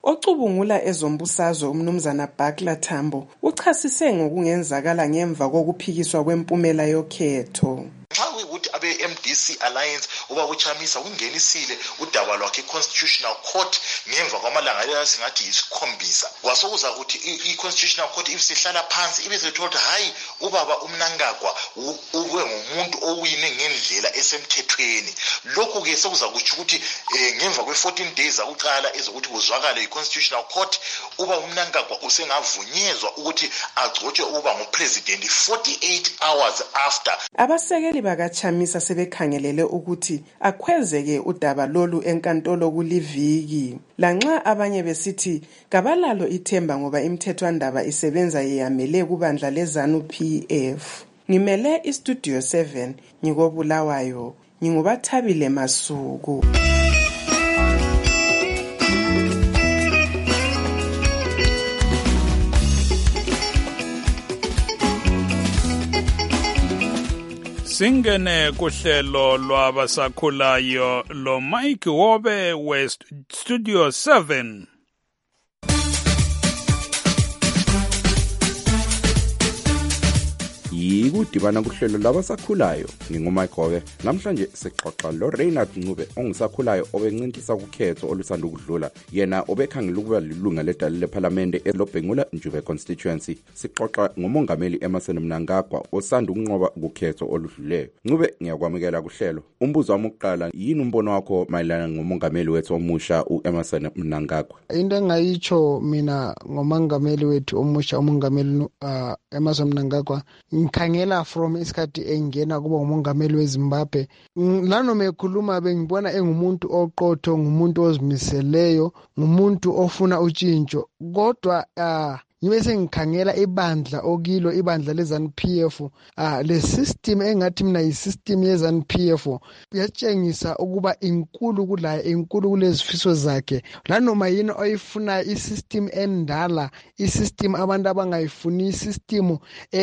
Speaker 3: Ocubungula ezombusazwe umnumzana Bakla Tambo uchasise ngokungenzakala ngemva kokuphikiswa kwempumela yokhetho.
Speaker 22: Nxa kuyikuthi abe-M D C Alliance uba uchamisa ungenisile udaba lwakhe i-Constitutional Court ngemva kwamalanga singathi yisikhombisa, kwasokuza ukuthi i-Constitutional Court ibisihlala phansi ibisithola ukuthi hayi ubaba uMnangagwa ube ngumuntu owine ngendlela esemthethweni. Lokhu-ke sekuza kutsho ukuthi ngemva kwe-fourteen days akuqala ezokuthi kuzwakale i-Constitutional Court uba uMnangagwa usengavunyezwa ukuthi agcotshwe ukuba ngupresident forty-eight hours after.
Speaker 3: Abasekeli bakachamisa sebekhangelele ukuthi akhwezeke udaba lolu enkantolo kuliviki. Lanxa abanye besithi kabalalo ithemba ngoba imthethwandaba isebenza yeyamele kubandla leZANU P F. Ngimele iStudio seven ngikobulawayo, ngingubathabile Masuku.
Speaker 4: Singene kuhlelo lwabasakhulayo lo Mike Wobe West Studio seven.
Speaker 6: Yikudibana kuhlelo labasakhulayo ngingumike Hobe. Namhlanje sixoxa lo Reynard Ncube ongisakhulayo obencintisa ukhetho olusanda ukudlula. Yena obekhangela ukuba lilunga ledala leParliament elobhengula Njube constituency. Sixoxa ngomongameli Emmerson Mnangagwa osanda ukunqoba ukhetho oludluleyo. Ncube, ngiyakwamukela kuhlelo. Umbuzo wami oqala, yini umbono wakho mayelana ngomongameli wethu omusha uEmmerson Mnangagwa?
Speaker 9: Into engayicho mina ngomongameli wethu omusha umongameli uh, Emmerson Mnangagwa ngikhangela from isikhathi engena kuba umongameli weZimbabwe. Lanoma ekhuluma bengibona engumuntu oqotho, ngumuntu ozimiseleyo, ngumuntu ofuna utshintsho. Kodwa uh, ngibe sengikhangela ibandla okilo ibandla leZANU P F ah le system engathi mina yisystem yeZANU P F yatshengisa ukuba inkulu kulaye inkulu kulezifiso zakhe. Lanoma yini oyifuna isystem endala, isystem abantu abangayifuni, isystem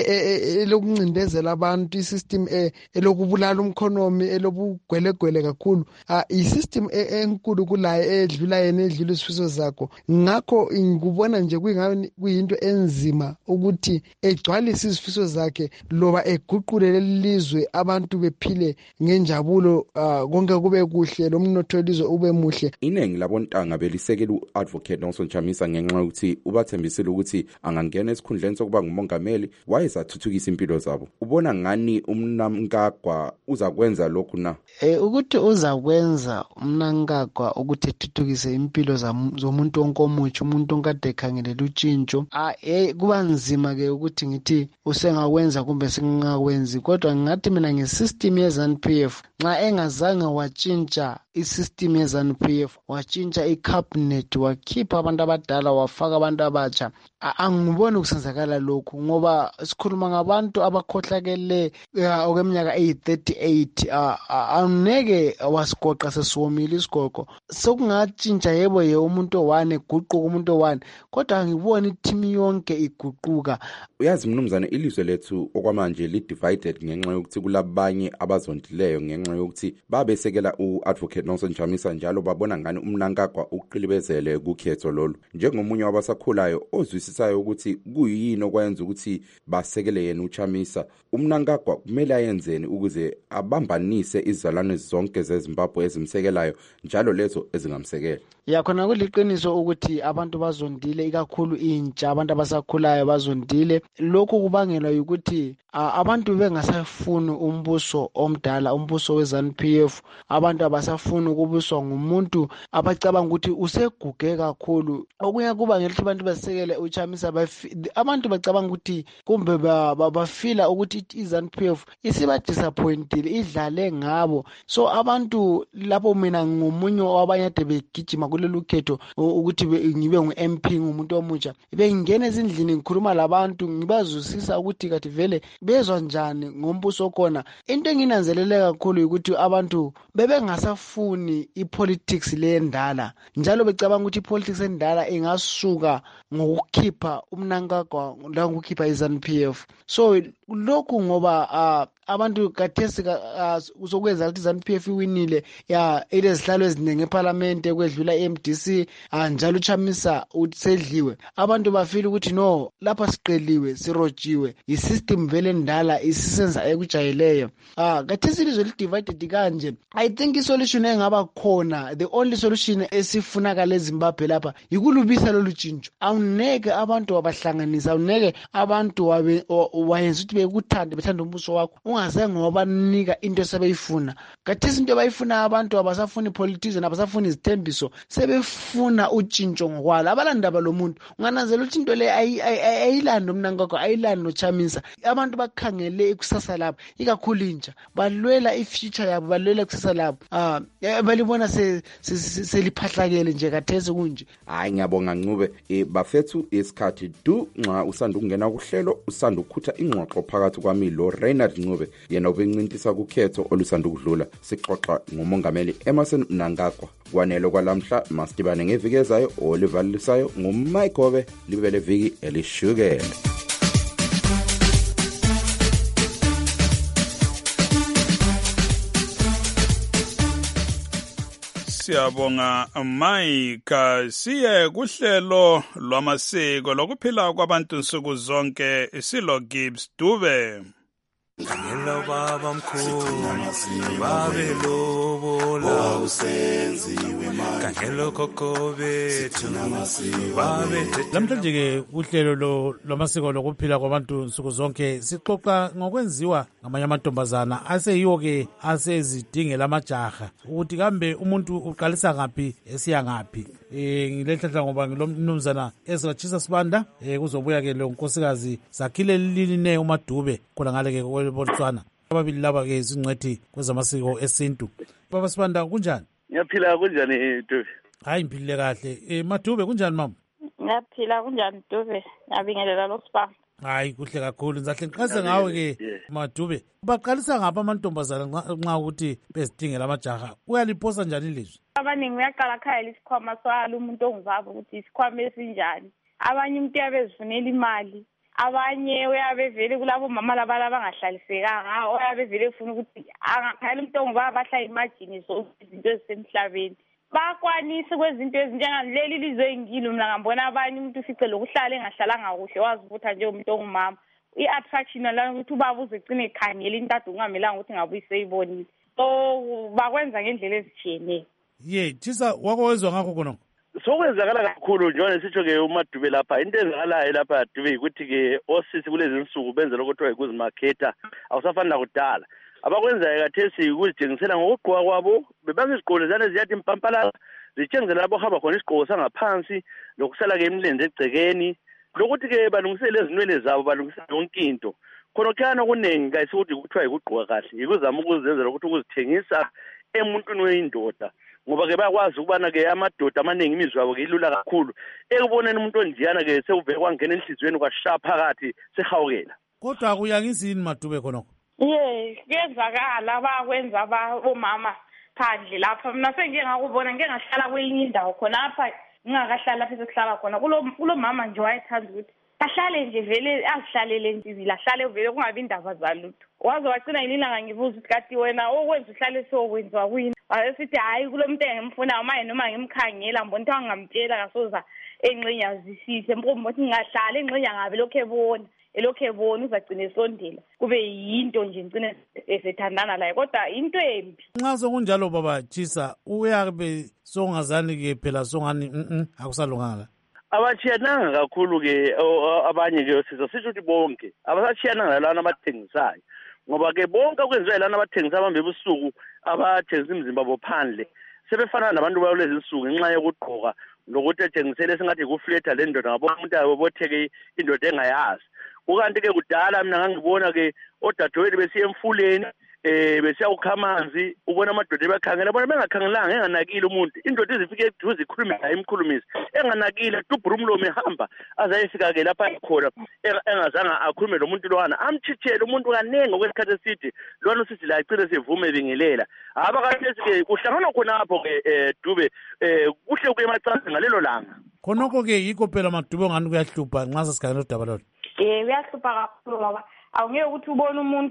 Speaker 9: elokuncindezela abantu, isystem elokubulala umkhonomi, elobugwelegwele kakhulu. Ah isystem enkulu kulaye edlula yena edlula izifiso zakho. Ngakho ngikubona nje kuyingani kuyinto enzima ukuthi egcwalise izifiso zakhe loba eguqule lelizwe abantu bephile ngenjabulo, uh, konke kube kuhle lomnotho welizwe ube muhle.
Speaker 6: Inengi labontanga belisekela uadvocate Nelson Chamisa ngenxa ukuthi ubathembisile ukuthi angangena esikhundleni sokuba ngumongameli wayezathuthukisa impilo zabo. Ubona ngani uMnangagwa uzakwenza lokhu na?
Speaker 9: Eh ukuthi uzakwenza uMnangagwa ukuthi ethuthukise impilo zomuntu onkomutsha, umuntu onkade ekhangelela utshintsho. Ah eh kuba nzima ke ukuthi ngithi usengakwenza kumbe singakwenzi, kodwa ngathi mina ngesystem yeZANU P F nxa engazange watshintsha isystem yeZANU P F, watshintsha icabinet, wakhipha abantu abadala wafaka abantu abatsha, angiboni kusenzakala lokhu ngoba sikhuluma ngabantu abakhohlakele okweminyaka eyi thirty-eight. Angeke wasigoqa sesiwomile isigogo, sokungatshintsha yebo ye umuntu owane guquka umuntu owane, kodwa angiboni team yonke iguquka.
Speaker 6: Uyazi mnumzane, ilizwe lethu okwamanje li divided ngenxa yokuthi kulabanye abazondileyo, ngenxa yokuthi babesekela uadvocate Nelson Chamisa njalo babona ngani uMnangagwa uqilibezele kukhetho lolu. Njengomunye wabasakhulayo ozwisisayo ukuthi kuyini okwenza ukuthi basekele yena uChamisa, uMnangagwa kumele ayenzeni ukuze abambanise izalwane zonke zeZimbabwe ezimsekelayo njalo lezo ezingamsekela?
Speaker 9: Ya khona kuliqiniso ukuthi abantu bazondile, ikakhulu intsha, abantu abasakhulayo bazondile. Lokhu kubangelwa ukuthi abantu bengasafuni umbuso omdala, umbuso weZANU P F. Abantu abasafuni ukubuswa ngumuntu abacabanga ukuthi useguge kakhulu. Okuya kuba ngelithi abantu basekele uChamisa, abantu bacabanga ukuthi kumbe bafila ukuthi iZANU P F isiba disappointile, idlale ngabo. So abantu lapho mina ngomunye wabanye ade begijima kulelu khetho ukuthi ngibe ngu-M P, ngumuntu omutsha, bengingena ezindlini ngikhuluma labantu ngibazwisisa ukuthi kathi vele bezwa njani ngombuso okhona. Into enginanzelele kakhulu ukuthi abantu bebengasafuni ipolitics lendala, njalo becabanga ukuthi ipolitics endala ingasuka ngokukhipha uMnangagwa la ngokukhipha iZANU P F. So lokhu ngoba abantu kathesi usokwenza ukuthi ZANU P F iwinile ya ilezihlalo eziningi eParliament kwedlula i-M D C njalo uChamisa usedliwe. Abantu bafila ukuthi no lapha siqeliwe sirojiwe i-system vele ndala isisenza ekujayeleyo. Ah kathesi ilizwe li-divided kanje. I think i-solution engaba khona, the only solution esifunakala eZimbabwe lapha yikulubisa lolu tshintsho. Awuneke abantu wabahlanganisa, awuneke abantu wayenza ukuthi bekuthande bethanda umbuso wakho ungazange wabanika into sebeyifuna. Kathesi into bayifuna abantu abasafuni politician, abasafuni izithembiso, sebefuna utshintsho ngokwalo. Abalandaba lo muntu ungananzela ukuthi into le ayilando Mnangagwa, ayilando Chamisa. Abantu bakhangele ikusasa labo, ikakhulu intsha balwela i-future yabo, balwela ikusasa labo. Ah balibona seliphahlakele nje kathesi kunje.
Speaker 6: Hayi ngiyabonga Ncube. E bafethu isikhathi du nxa usanda ukungena kuhlelo usanda ukukhutha ingxoxo phakathi kwami lo Reynard Ncube yena obencintisa kukhetho olusanda ukudlula. Sixoxa ngomongameli Emmerson Mnangagwa. Kwanelo kwalamhla masitibane ngeviki ezayo olivalisayo nguMike Gobe libele viki elishukela.
Speaker 4: Siyabonga Mike. Siye kuhlelo lwamasiko lokuphila kwabantu nsuku zonke. Silo Gibbs Dube.
Speaker 7: Ngelo baba mkhulu babe lobola usenziwe manje ngelo khokho bethu babe.
Speaker 19: Namhlanje ke uhlelo lo lwamasiko lokuphila kwabantu nsuku zonke sixoxa ngokwenziwa ngamanye amantombazana aseyiwo ke asezidingela amajaha ukuthi kambe umuntu uqalisa ngaphi esiya ngaphi. Eh ngilehlahla ngoba ngilomnumzana esikatshisa sibanda eh kuzobuya ke lo nkosikazi Zakhile Liline uMadube khona ngale ke kweBotswana. Ababili laba ke izingcwethi kwezamasiko esintu. Baba Sibanda kunjani?
Speaker 13: Ngiyaphila kunjani Dube?
Speaker 19: Hayi ngiphile kahle. Eh Madube kunjani mama?
Speaker 23: Ngiyaphila kunjani Dube? Ngiyabingelela lo Sibanda.
Speaker 19: Hayi kuhle kakhulu ngizahle ngiqhaze ngawe ke Madube. Baqalisa ngapha amantombazana nxa ukuthi bezidingela amajaha. Uyaliphosa njani lizwe?
Speaker 23: Abaningi uyaqala khaya lesikhwama swalo umuntu ongubaba ukuthi isikhwama esinjani. Abanye umuntu yabezifunela imali. Abanye uyabevele kulabo mama labala bangahlalisekanga, uyabevele ufuna ukuthi angakhayela umuntu ongubaba bahlala imagine zonke izinto ezisemhlabeni. Bakwanisa kwezinto ezinjengaleli lizwe engilo mina ngambona abanye umuntu ufice lokuhlala engahlalanga kuhle wazivutha nje umuntu ongumama. I-attraction la ukuthi ubaba uzegcina ekhangela intadu ungamelanga ukuthi ngabe uyiseyibonile. So bakwenza ngendlela ezitshiyeneyo.
Speaker 19: Ye, Tshisa wakwezwa ngakho khona.
Speaker 13: Sokwenzakala kakhulu njengoba sitsho ke uMadube lapha into ezakalayo lapha Dube ukuthi ke osisi kulezi insuku benza lokuthiwa ukuzimarketa awusafani nakudala. Abakwenzayo kathesi ukuzijengisela ngokugqoka kwabo bebangizigqoko zane ziyathi impampala zitshengisela labo hamba khona isigqoko sangaphansi lokusala ke emlenze egcekeni lokuthi ke balungisele izinwele zabo balungisele yonke into. Khona kyana kunengi kayisukuthi kuthiwa ikugqoka kahle ikuzama ukuzenzela ukuthi ukuzithengisa emuntwini weyindoda. Ngoba ke bayakwazi ukubana ke amadoda amaningi imizwa yabo ke ilula kakhulu ekuboneni umuntu onjiyana ke sewuvele kwangena enhlizweni kwashaya phakathi sehawukela.
Speaker 19: Kodwa kuyangizini Madube khonokho.
Speaker 23: Yes, kuyenzakala bakwenza abomama phandle lapha. Mina sengike ngakubona ngeke ngahlala kwelinye indawo khona apha ngingakahlala lapha sesihlala khona kulo kulo mama nje wayethanda ukuthi ahlale nje vele azihlalele nje ahlale vele kungabi indaba zalutho. Waze wagcina ilanga ngibuza ukuthi kati wena okwenza uhlale sokwenziwa kuyini. Wayesithi hayi kulomuntu engimfuna maye noma ngimkhangela mbona ukuthi angamtshela kasoza enqinya zisise mphombo ukuthi ngingahlala enqinya ngabe lokho ebona elokho ebona uzagcina esondela kube yinto nje ngicine esethandana laye kodwa into embi.
Speaker 19: Nxa sokunjalo baba Tshisa uyabe songazani ke phela songani mhm akusalunganga.
Speaker 13: Abachiyananga kakhulu ke abanye ke sisa sithi ukuthi bonke abasachiyananga lana abathengisayo ngoba ke bonke okwenziwa lana abathengisa abambe ebusuku abathengisa imizimba bophandle sebefana nabantu balezi insuku ngenxa yokugqoka lokuthi ethengisele singathi kufletha le ndoda ngabo umuntu abobotheke indoda engayazi. Ukanti ke kudala mina ngangibona ke odadewethu besiya emfuleni eh besiya ukhamanzi ubona amadoda ebakhangela bona bengakhangelanga enganakile umuntu indoda izifike eduze ikhulume naye imkhulumisi enganakile dubhura umlomo ehamba azayifika ke lapha khona engazanga akhulume lo muntu lwana amchithele umuntu kanenge okwesikhathi eside lona usithi la icile sivume bingelela abakathesi ke kuhlangana khona apho ke Dube eh kuhle kuye emacansi ngalelo langa
Speaker 19: khonoko ke yikho phela Madube ngani kuyahlupha nxa sesikhangela udaba lolo.
Speaker 23: Eh uyahlupha kakhulu ngoba awungeke ukuthi ubone umuntu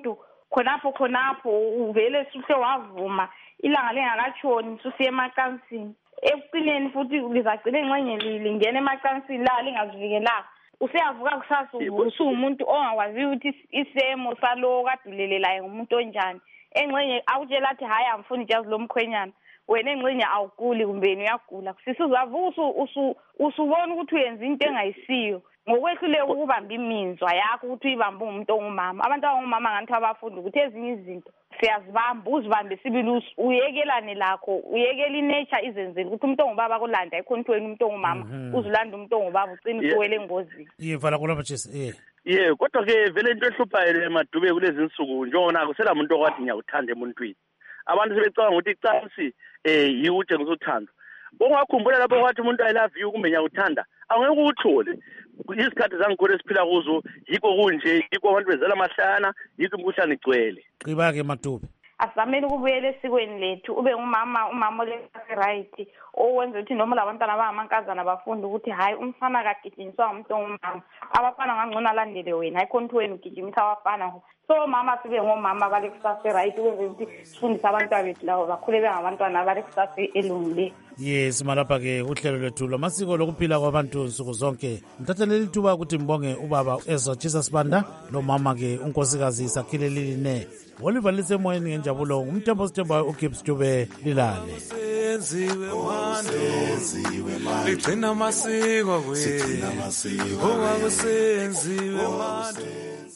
Speaker 23: khonapho khonapho uvele suhle wavuma ilanga lengakatshoni susiye emacansini ekucineni futhi lizagcina ingxenye lingena emacansini la lingazivikelanga useyavuka kusasa usumuntu ongakwazi ukuthi isemo salo kadulelelayo ngumuntu onjani engxenye awutshela athi hayi amfuni ijazi lomkhwenyana wena engxenye awuguli kumbeni uyagula sisuzavuka usu usubona ukuthi uyenza into engayisiyo ngokwehluleka ukubamba iminzwa yakho ukuthi uyibambe umuntu ongumama abantu abangumama ngathi abafunda ukuthi ezinye izinto siyazibamba uzibambe sibili uyekelane lakho uyekela inature izenzele ukuthi umuntu ongubaba kulanda ikhontweni umuntu ongumama uzulanda umuntu ongubaba ucina usuwele engozini
Speaker 19: yivala kulapha chesi eh
Speaker 13: yeah kodwa ke vele into ehluphayo emadube kulezi insuku njengona kusela umuntu okwathi ngiyawuthanda emuntwini abantu sebecabanga ukuthi icansi eh yiwuthi ngizothanda ongakhumbula lapho kwathi umuntu I love you kumbe ngiyawuthanda awungeke uthole isikhathi zangikhona esiphila kuzo yikho kunje yikho abantu bezela amahlana yikho umkhuhlane igcwele
Speaker 19: qiba ke Madube
Speaker 23: asamele ukubuyela esikweni lethu ube ngumama umama olesi right owenza ukuthi noma labantwana abangamankazana bafunda ukuthi hayi umfana kagijinyiswa umuntu ongumama abafana ngangcona alandele wena ayikho wena ugijimisa abafana so mama sibe ngomama bale kusasa right ukwenza ukuthi sifundise abantwana bethu labo bakhule bengabantwana bale kusasa elungile.
Speaker 19: Yes malapha ke uhlelo lwethu lamasiko lokuphila kwabantu nsuku zonke mthatheleli thuba ukuthi mbonge ubaba Ezra Jesus Banda lo mama ke unkosikazi Sakhile Liline Oliver lisemoyeni ngenjabulo umthembo sithemba uGibbs Dube lilale
Speaker 7: senziwe manje ligcina amasiko kwethu okwakusenziwe manje.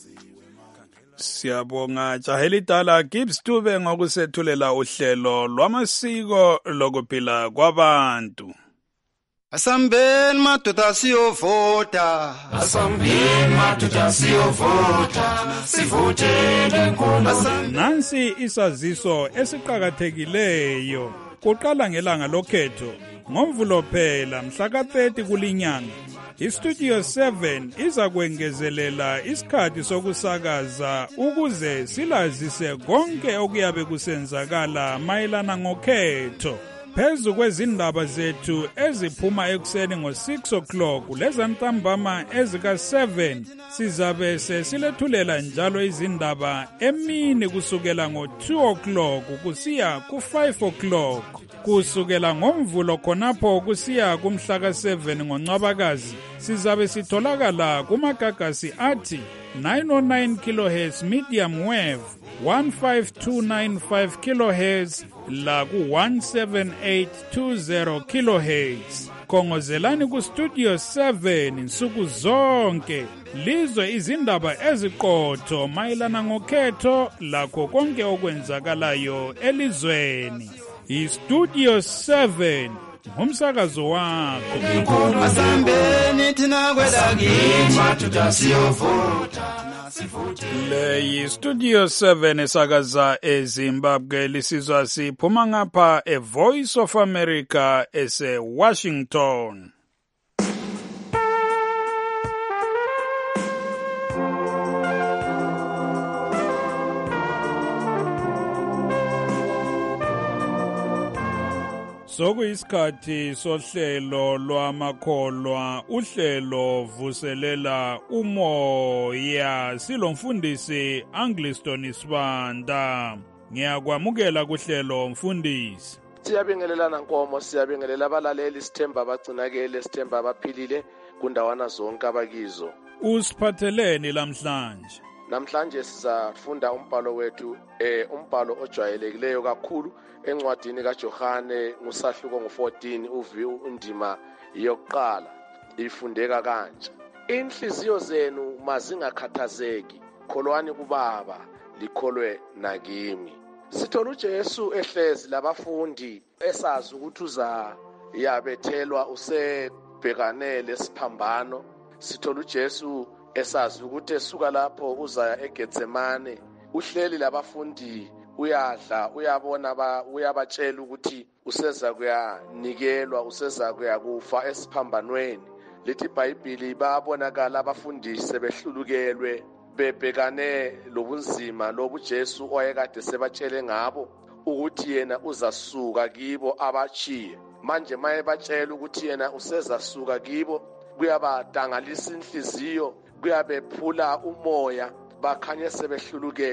Speaker 4: Siyabonga jaheli dala Gibbs Dube ngokusethulela uhlelo lwamasiko lokuphila kwabantu.
Speaker 11: Asambeni madoda siyovota
Speaker 7: Asambeni madoda siyovota sivotele inkulumo.
Speaker 4: Nansi isaziso esiqhakathekileyo kuqala ngelanga lokhetho ngomvulo phela mhla ka thirty kulinyanga. iStudio seven iza kwengezelela isikhathi sokusakaza ukuze silazise konke okuyabe kusenzakala mayelana ngokhetho. Phezu kwezindaba zethu eziphuma ekuseni ngo six o'clock lezantambama ezika seven sizabe sesilethulela njalo izindaba emini kusukela ngo two o'clock kusiya ku five o'clock. Kusukela ngomvulo khonapho kusiya kumhla ka seven ngoNcwabakazi sizabe sitholakala kumagagasi athi nine oh nine kilohertz medium wave, one five two nine five kilohertz la ku one seven eight two zero kilohertz. Kongozelani ku Studio seven nsuku zonke lizwe izindaba eziqotho mayelana ngokhetho lakho konke okwenzakalayo elizweni. iStudio seven ngumsakazo wakho.
Speaker 11: Asambeni thina kwelakini
Speaker 7: madoda siyovota.
Speaker 4: Le yiStudio seven esakaza eZimbabwe lisizwa siphuma ngapha e Voice of America ese Washington. Sokuyisikhathi sohlelo lwamakholwa uhlelo vuselela umoya silomfundisi Angliston Sibanda. Ngiyakwamukela kuhlelo mfundisi.
Speaker 14: Siyabingelelana Nkomo, siyabingelela abalaleli sithemba abagcinakele sithemba abaphilile kundawana zonke abakizo.
Speaker 4: Usiphatheleni lamhlanje?
Speaker 14: Namhlanje sizafunda umbhalo wethu eh umbhalo ojwayelekileyo kakhulu encwadini kaJohane ngusahluko ngo fourteen uviwo undima yokuqala ifundeka kanje. Inhliziyo zenu mazingakhathazeki, kholwani kuBaba likholwe nakimi. Sithola uJesu ehlezi labafundi esazi ukuthi uza yabethelwa usebhekane lesiphambano. Sithola uJesu esazi ukuthi esuka lapho uzaya eGetsemane uhleli labafundi uyadla uyabona ba uyabatshela ukuthi useza kuyanikelwa useza kuyakufa esiphambanweni. Lithi iBhayibheli babonakala abafundisi sebehlulukelwe bebhekane lobunzima lobu Jesu oyekade sebatshele ngabo ukuthi yena uzasuka kibo abachiye. Manje maye batshela ukuthi yena useza suka kibo kuyabadangalisa inhliziyo kuyabephula umoya bakhanye sebehlulukelwe.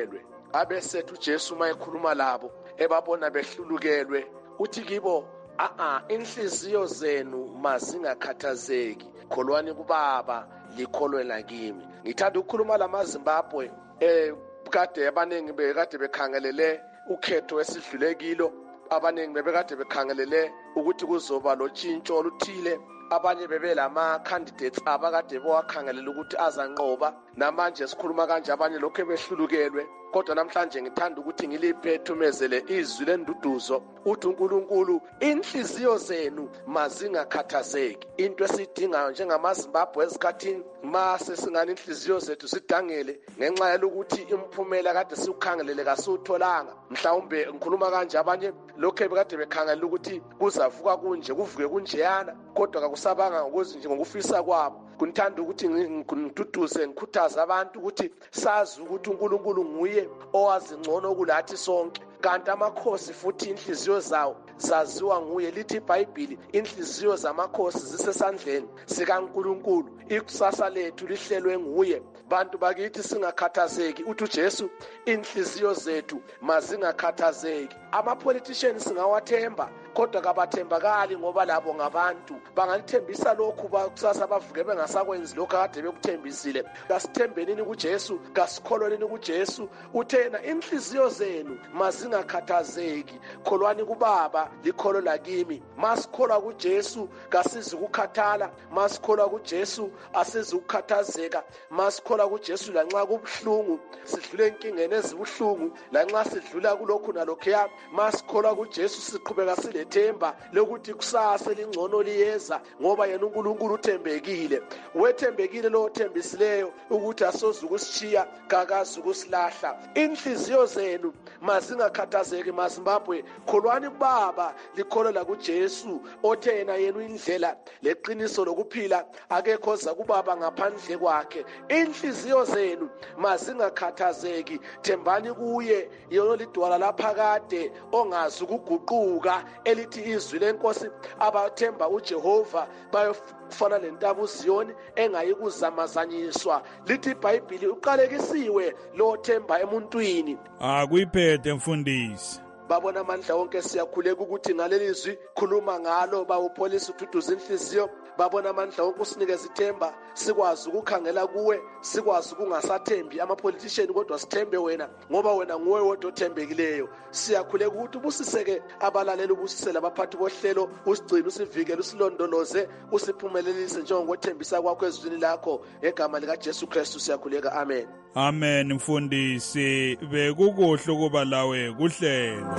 Speaker 14: abesethu uJesu mayekhuluma labo ebabona behlulukelwe uthi kibo a-a inhliziyo zenu mazingakhathazeki, kholwani kubaba likholwela kimi. Ngithanda ukukhuluma lamaZimbabwe eh kade abaningi bekade bekhangelele ukhetho esidlule kilo, abaningi bebekade bekhangelele ukuthi kuzoba lotshintsho oluthile, abanye bebelama candidates abakade bowakhangelela ukuthi azanqoba, namanje sikhuluma kanje abanye lokho behlulukelwe. Kodwa namhlanje ngithanda ukuthi ngiliphethumezele izwi lenduduzo uthi uNkulunkulu inhliziyo zenu mazingakhathazeki. Into esidingayo njengamaZimbabwe esikhathini mase singani inhliziyo zethu sidangele ngenxa yokuthi imphumela kade sikhangelele kasutholanga. Mhlawumbe ngikhuluma kanje abanye lokho bekade bekhangelela ukuthi kuzavuka kunje kuvuke kunjeyana, kodwa kakusabanga ngokuthi nje ngokufisa kwabo. Kunthanda ukuthi ngiduduze ngikhuthaza abantu ukuthi sazi ukuthi uNkulunkulu nguye owazi ngcono kulathi sonke, kanti amakhosi futhi inhliziyo zawo zaziwa nguye. Lithi iBhayibheli inhliziyo zamakhosi zisesandleni sikaNkulunkulu, ikusasa lethu lihlelwe nguye. Bantu bakithi singakhathazeki, uthi uJesu inhliziyo zethu mazingakhathazeki. Ama-politicians singawathemba kodwa kabathembakali ngoba labo ngabantu, bangalithembisa lokhu bakusasa bavuke bengasakwenzi lokhu akade bekuthembisile. Kasithembenini kuJesu, kasikholweni kuJesu. Uthena inhliziyo zenu mazingakhathazeki, kholwani kubaba likholwa kimi. Masikholwa kuJesu kasizi ukukhathala, masikholwa kuJesu asizi ukukhathazeka, masikholwa kuJesu lanxa kubuhlungu sidlule enkingeni ezibuhlungu, lanxa sidlula kulokhu nalokhuya, masikholwa kuJesu siqhubeka silethemba lokuthi kusasa lingcono liyeza ngoba yena uNkulunkulu uthembekile. Wethembekile lo othembisileyo ukuthi asoze ukusishiya kakazi ukusilahla. Inhliziyo zenu mazingakhathazeki maZimbabwe, kholwani kubaba likholwa kuJesu othena yena indlela leqiniso lokuphila, akekho oza kubaba ngaphandle kwakhe. Inhliziyo zenu mazingakhathazeki, thembani kuye yona lidwala laphakade ongazi ukuguquka, elithi izwi lenkosi abathemba uJehova bayofana lentaba uZiyoni engayikuzamazanyiswa. Lithi iBhayibheli uqalekisiwe lo themba emuntwini.
Speaker 4: Akuyiphethe mfundisi.
Speaker 14: Babona amandla wonke siyakhuleka ukuthi ngalelizwi khuluma ngalo bawupholisa ududuza inhliziyo. Babona amandla wonke usinikeza ithemba, sikwazi ukukhangela kuwe, sikwazi ukungasathembi ama-politician kodwa sithembe wena ngoba wena nguwe wodwa othembekileyo. Siyakhuleka ukuthi ubusiseke abalaleli, ubusisele abaphathi bohlelo, usigcine, usivikele, usilondoloze, usiphumelelise njengokwethembisa kwakho ezwini lakho ngegama likaJesu Kristu siyakhuleka, amen.
Speaker 4: Amen mfundisi, bekukuhle ukuba lawe kuhlelo.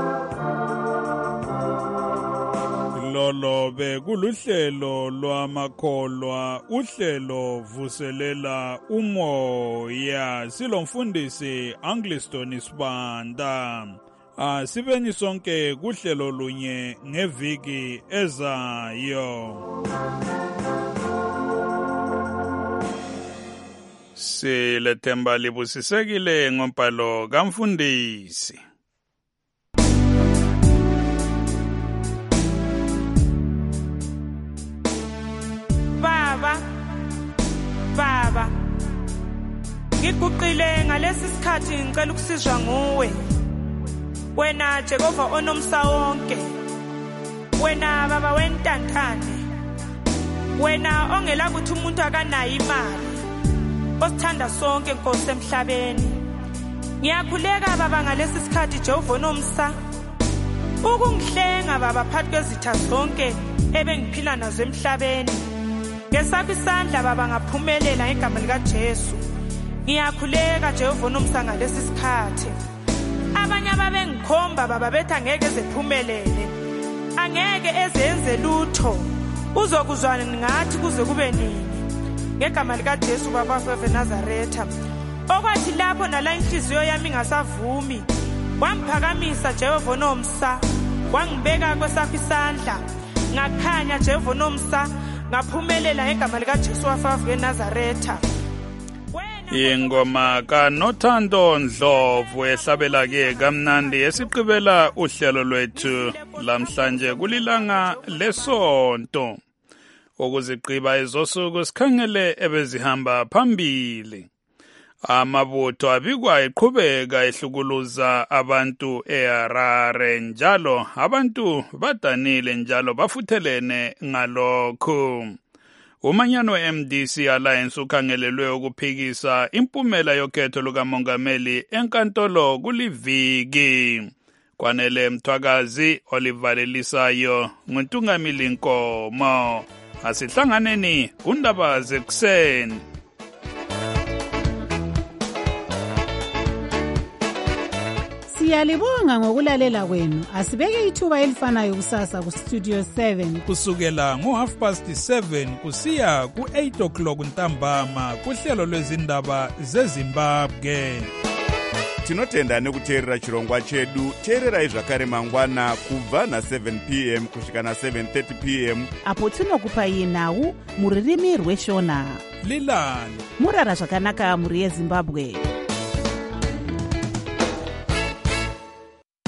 Speaker 4: Lolo bekuluhlelo lwamakholwa, uhlelo vuselela umoya. Silomfundisi Angliston Sibanda. Asibeni sonke kuhlelo lunye ngeviki ezayo. Silethemba libusisekile ngompalo kamfundisi.
Speaker 1: Baba, Baba, ngiguqile ngalesi sikhathi ngicela ukusizwa nguwe. Wena Jehova onomsa wonke, wena baba wentantane, wena ongela kuthi umuntu akanayo imali, osithanda sonke Nkosi emhlabeni. Ngiyakhuleka baba ngalesi sikhathi Jehova onomsa, ukungihlenga baba phakathi kwezitha zonke ebengiphila nazo emhlabeni. Ngesakho isandla baba ngaphumelela ngegama likaJesu. Ngiyakhuleka Jehova onomsa ngalesi sikhathi. Abanye ababengikhomba baba bethi angeke ezephumelele, angeke ezenze lutho, uzokuzwana ngathi kuze kube nini. Ngegama likaJesu baba weNazaretha, okwathi lapho nala inhliziyo yami ngasavumi, wangiphakamisa Jehova onomsa, wangibeka kwesakho isandla, ngakhanya Jehova onomsa, ngaphumelela ngegama likaJesu weNazaretha.
Speaker 4: Ingoma kaNothando Ndlovu ehlabela ke kamnandi esiqibela uhlelo lwethu lamhlanje kulilanga lesonto. Ukuziqiba izosuku sikhangele ebezihamba phambili. Amabutho abikwa eqhubeka ehlukuluza abantu eHarare njalo abantu badanile njalo bafuthelene ngalokho. Umanyano M D C Alliance ukhangelelwe ukuphikisa impumela yokhetho lukamongameli enkantolo kuliviki. Kwanele Mthwakazi olivalelisayo nguNtungamili Nkomo. Asihlanganeni undaba zekuseni.
Speaker 15: Siyalibonga ngokulalela kwenu. Asibeke ithuba elifanayo kusasa ku Studio seven.
Speaker 16: Kusukela ngo half past seven kusiya ku eight o'clock ntambama kuhlelo lwezindaba zeZimbabwe.
Speaker 18: Tinotenda nekuteerera chirongwa chedu. Teererai zvakare mangwana kubva na seven p m kusvika na seven thirty p m
Speaker 2: apo tinokupai nhau muririmi rweshona.
Speaker 16: Lilani
Speaker 2: murara zvakanaka muri yeZimbabwe.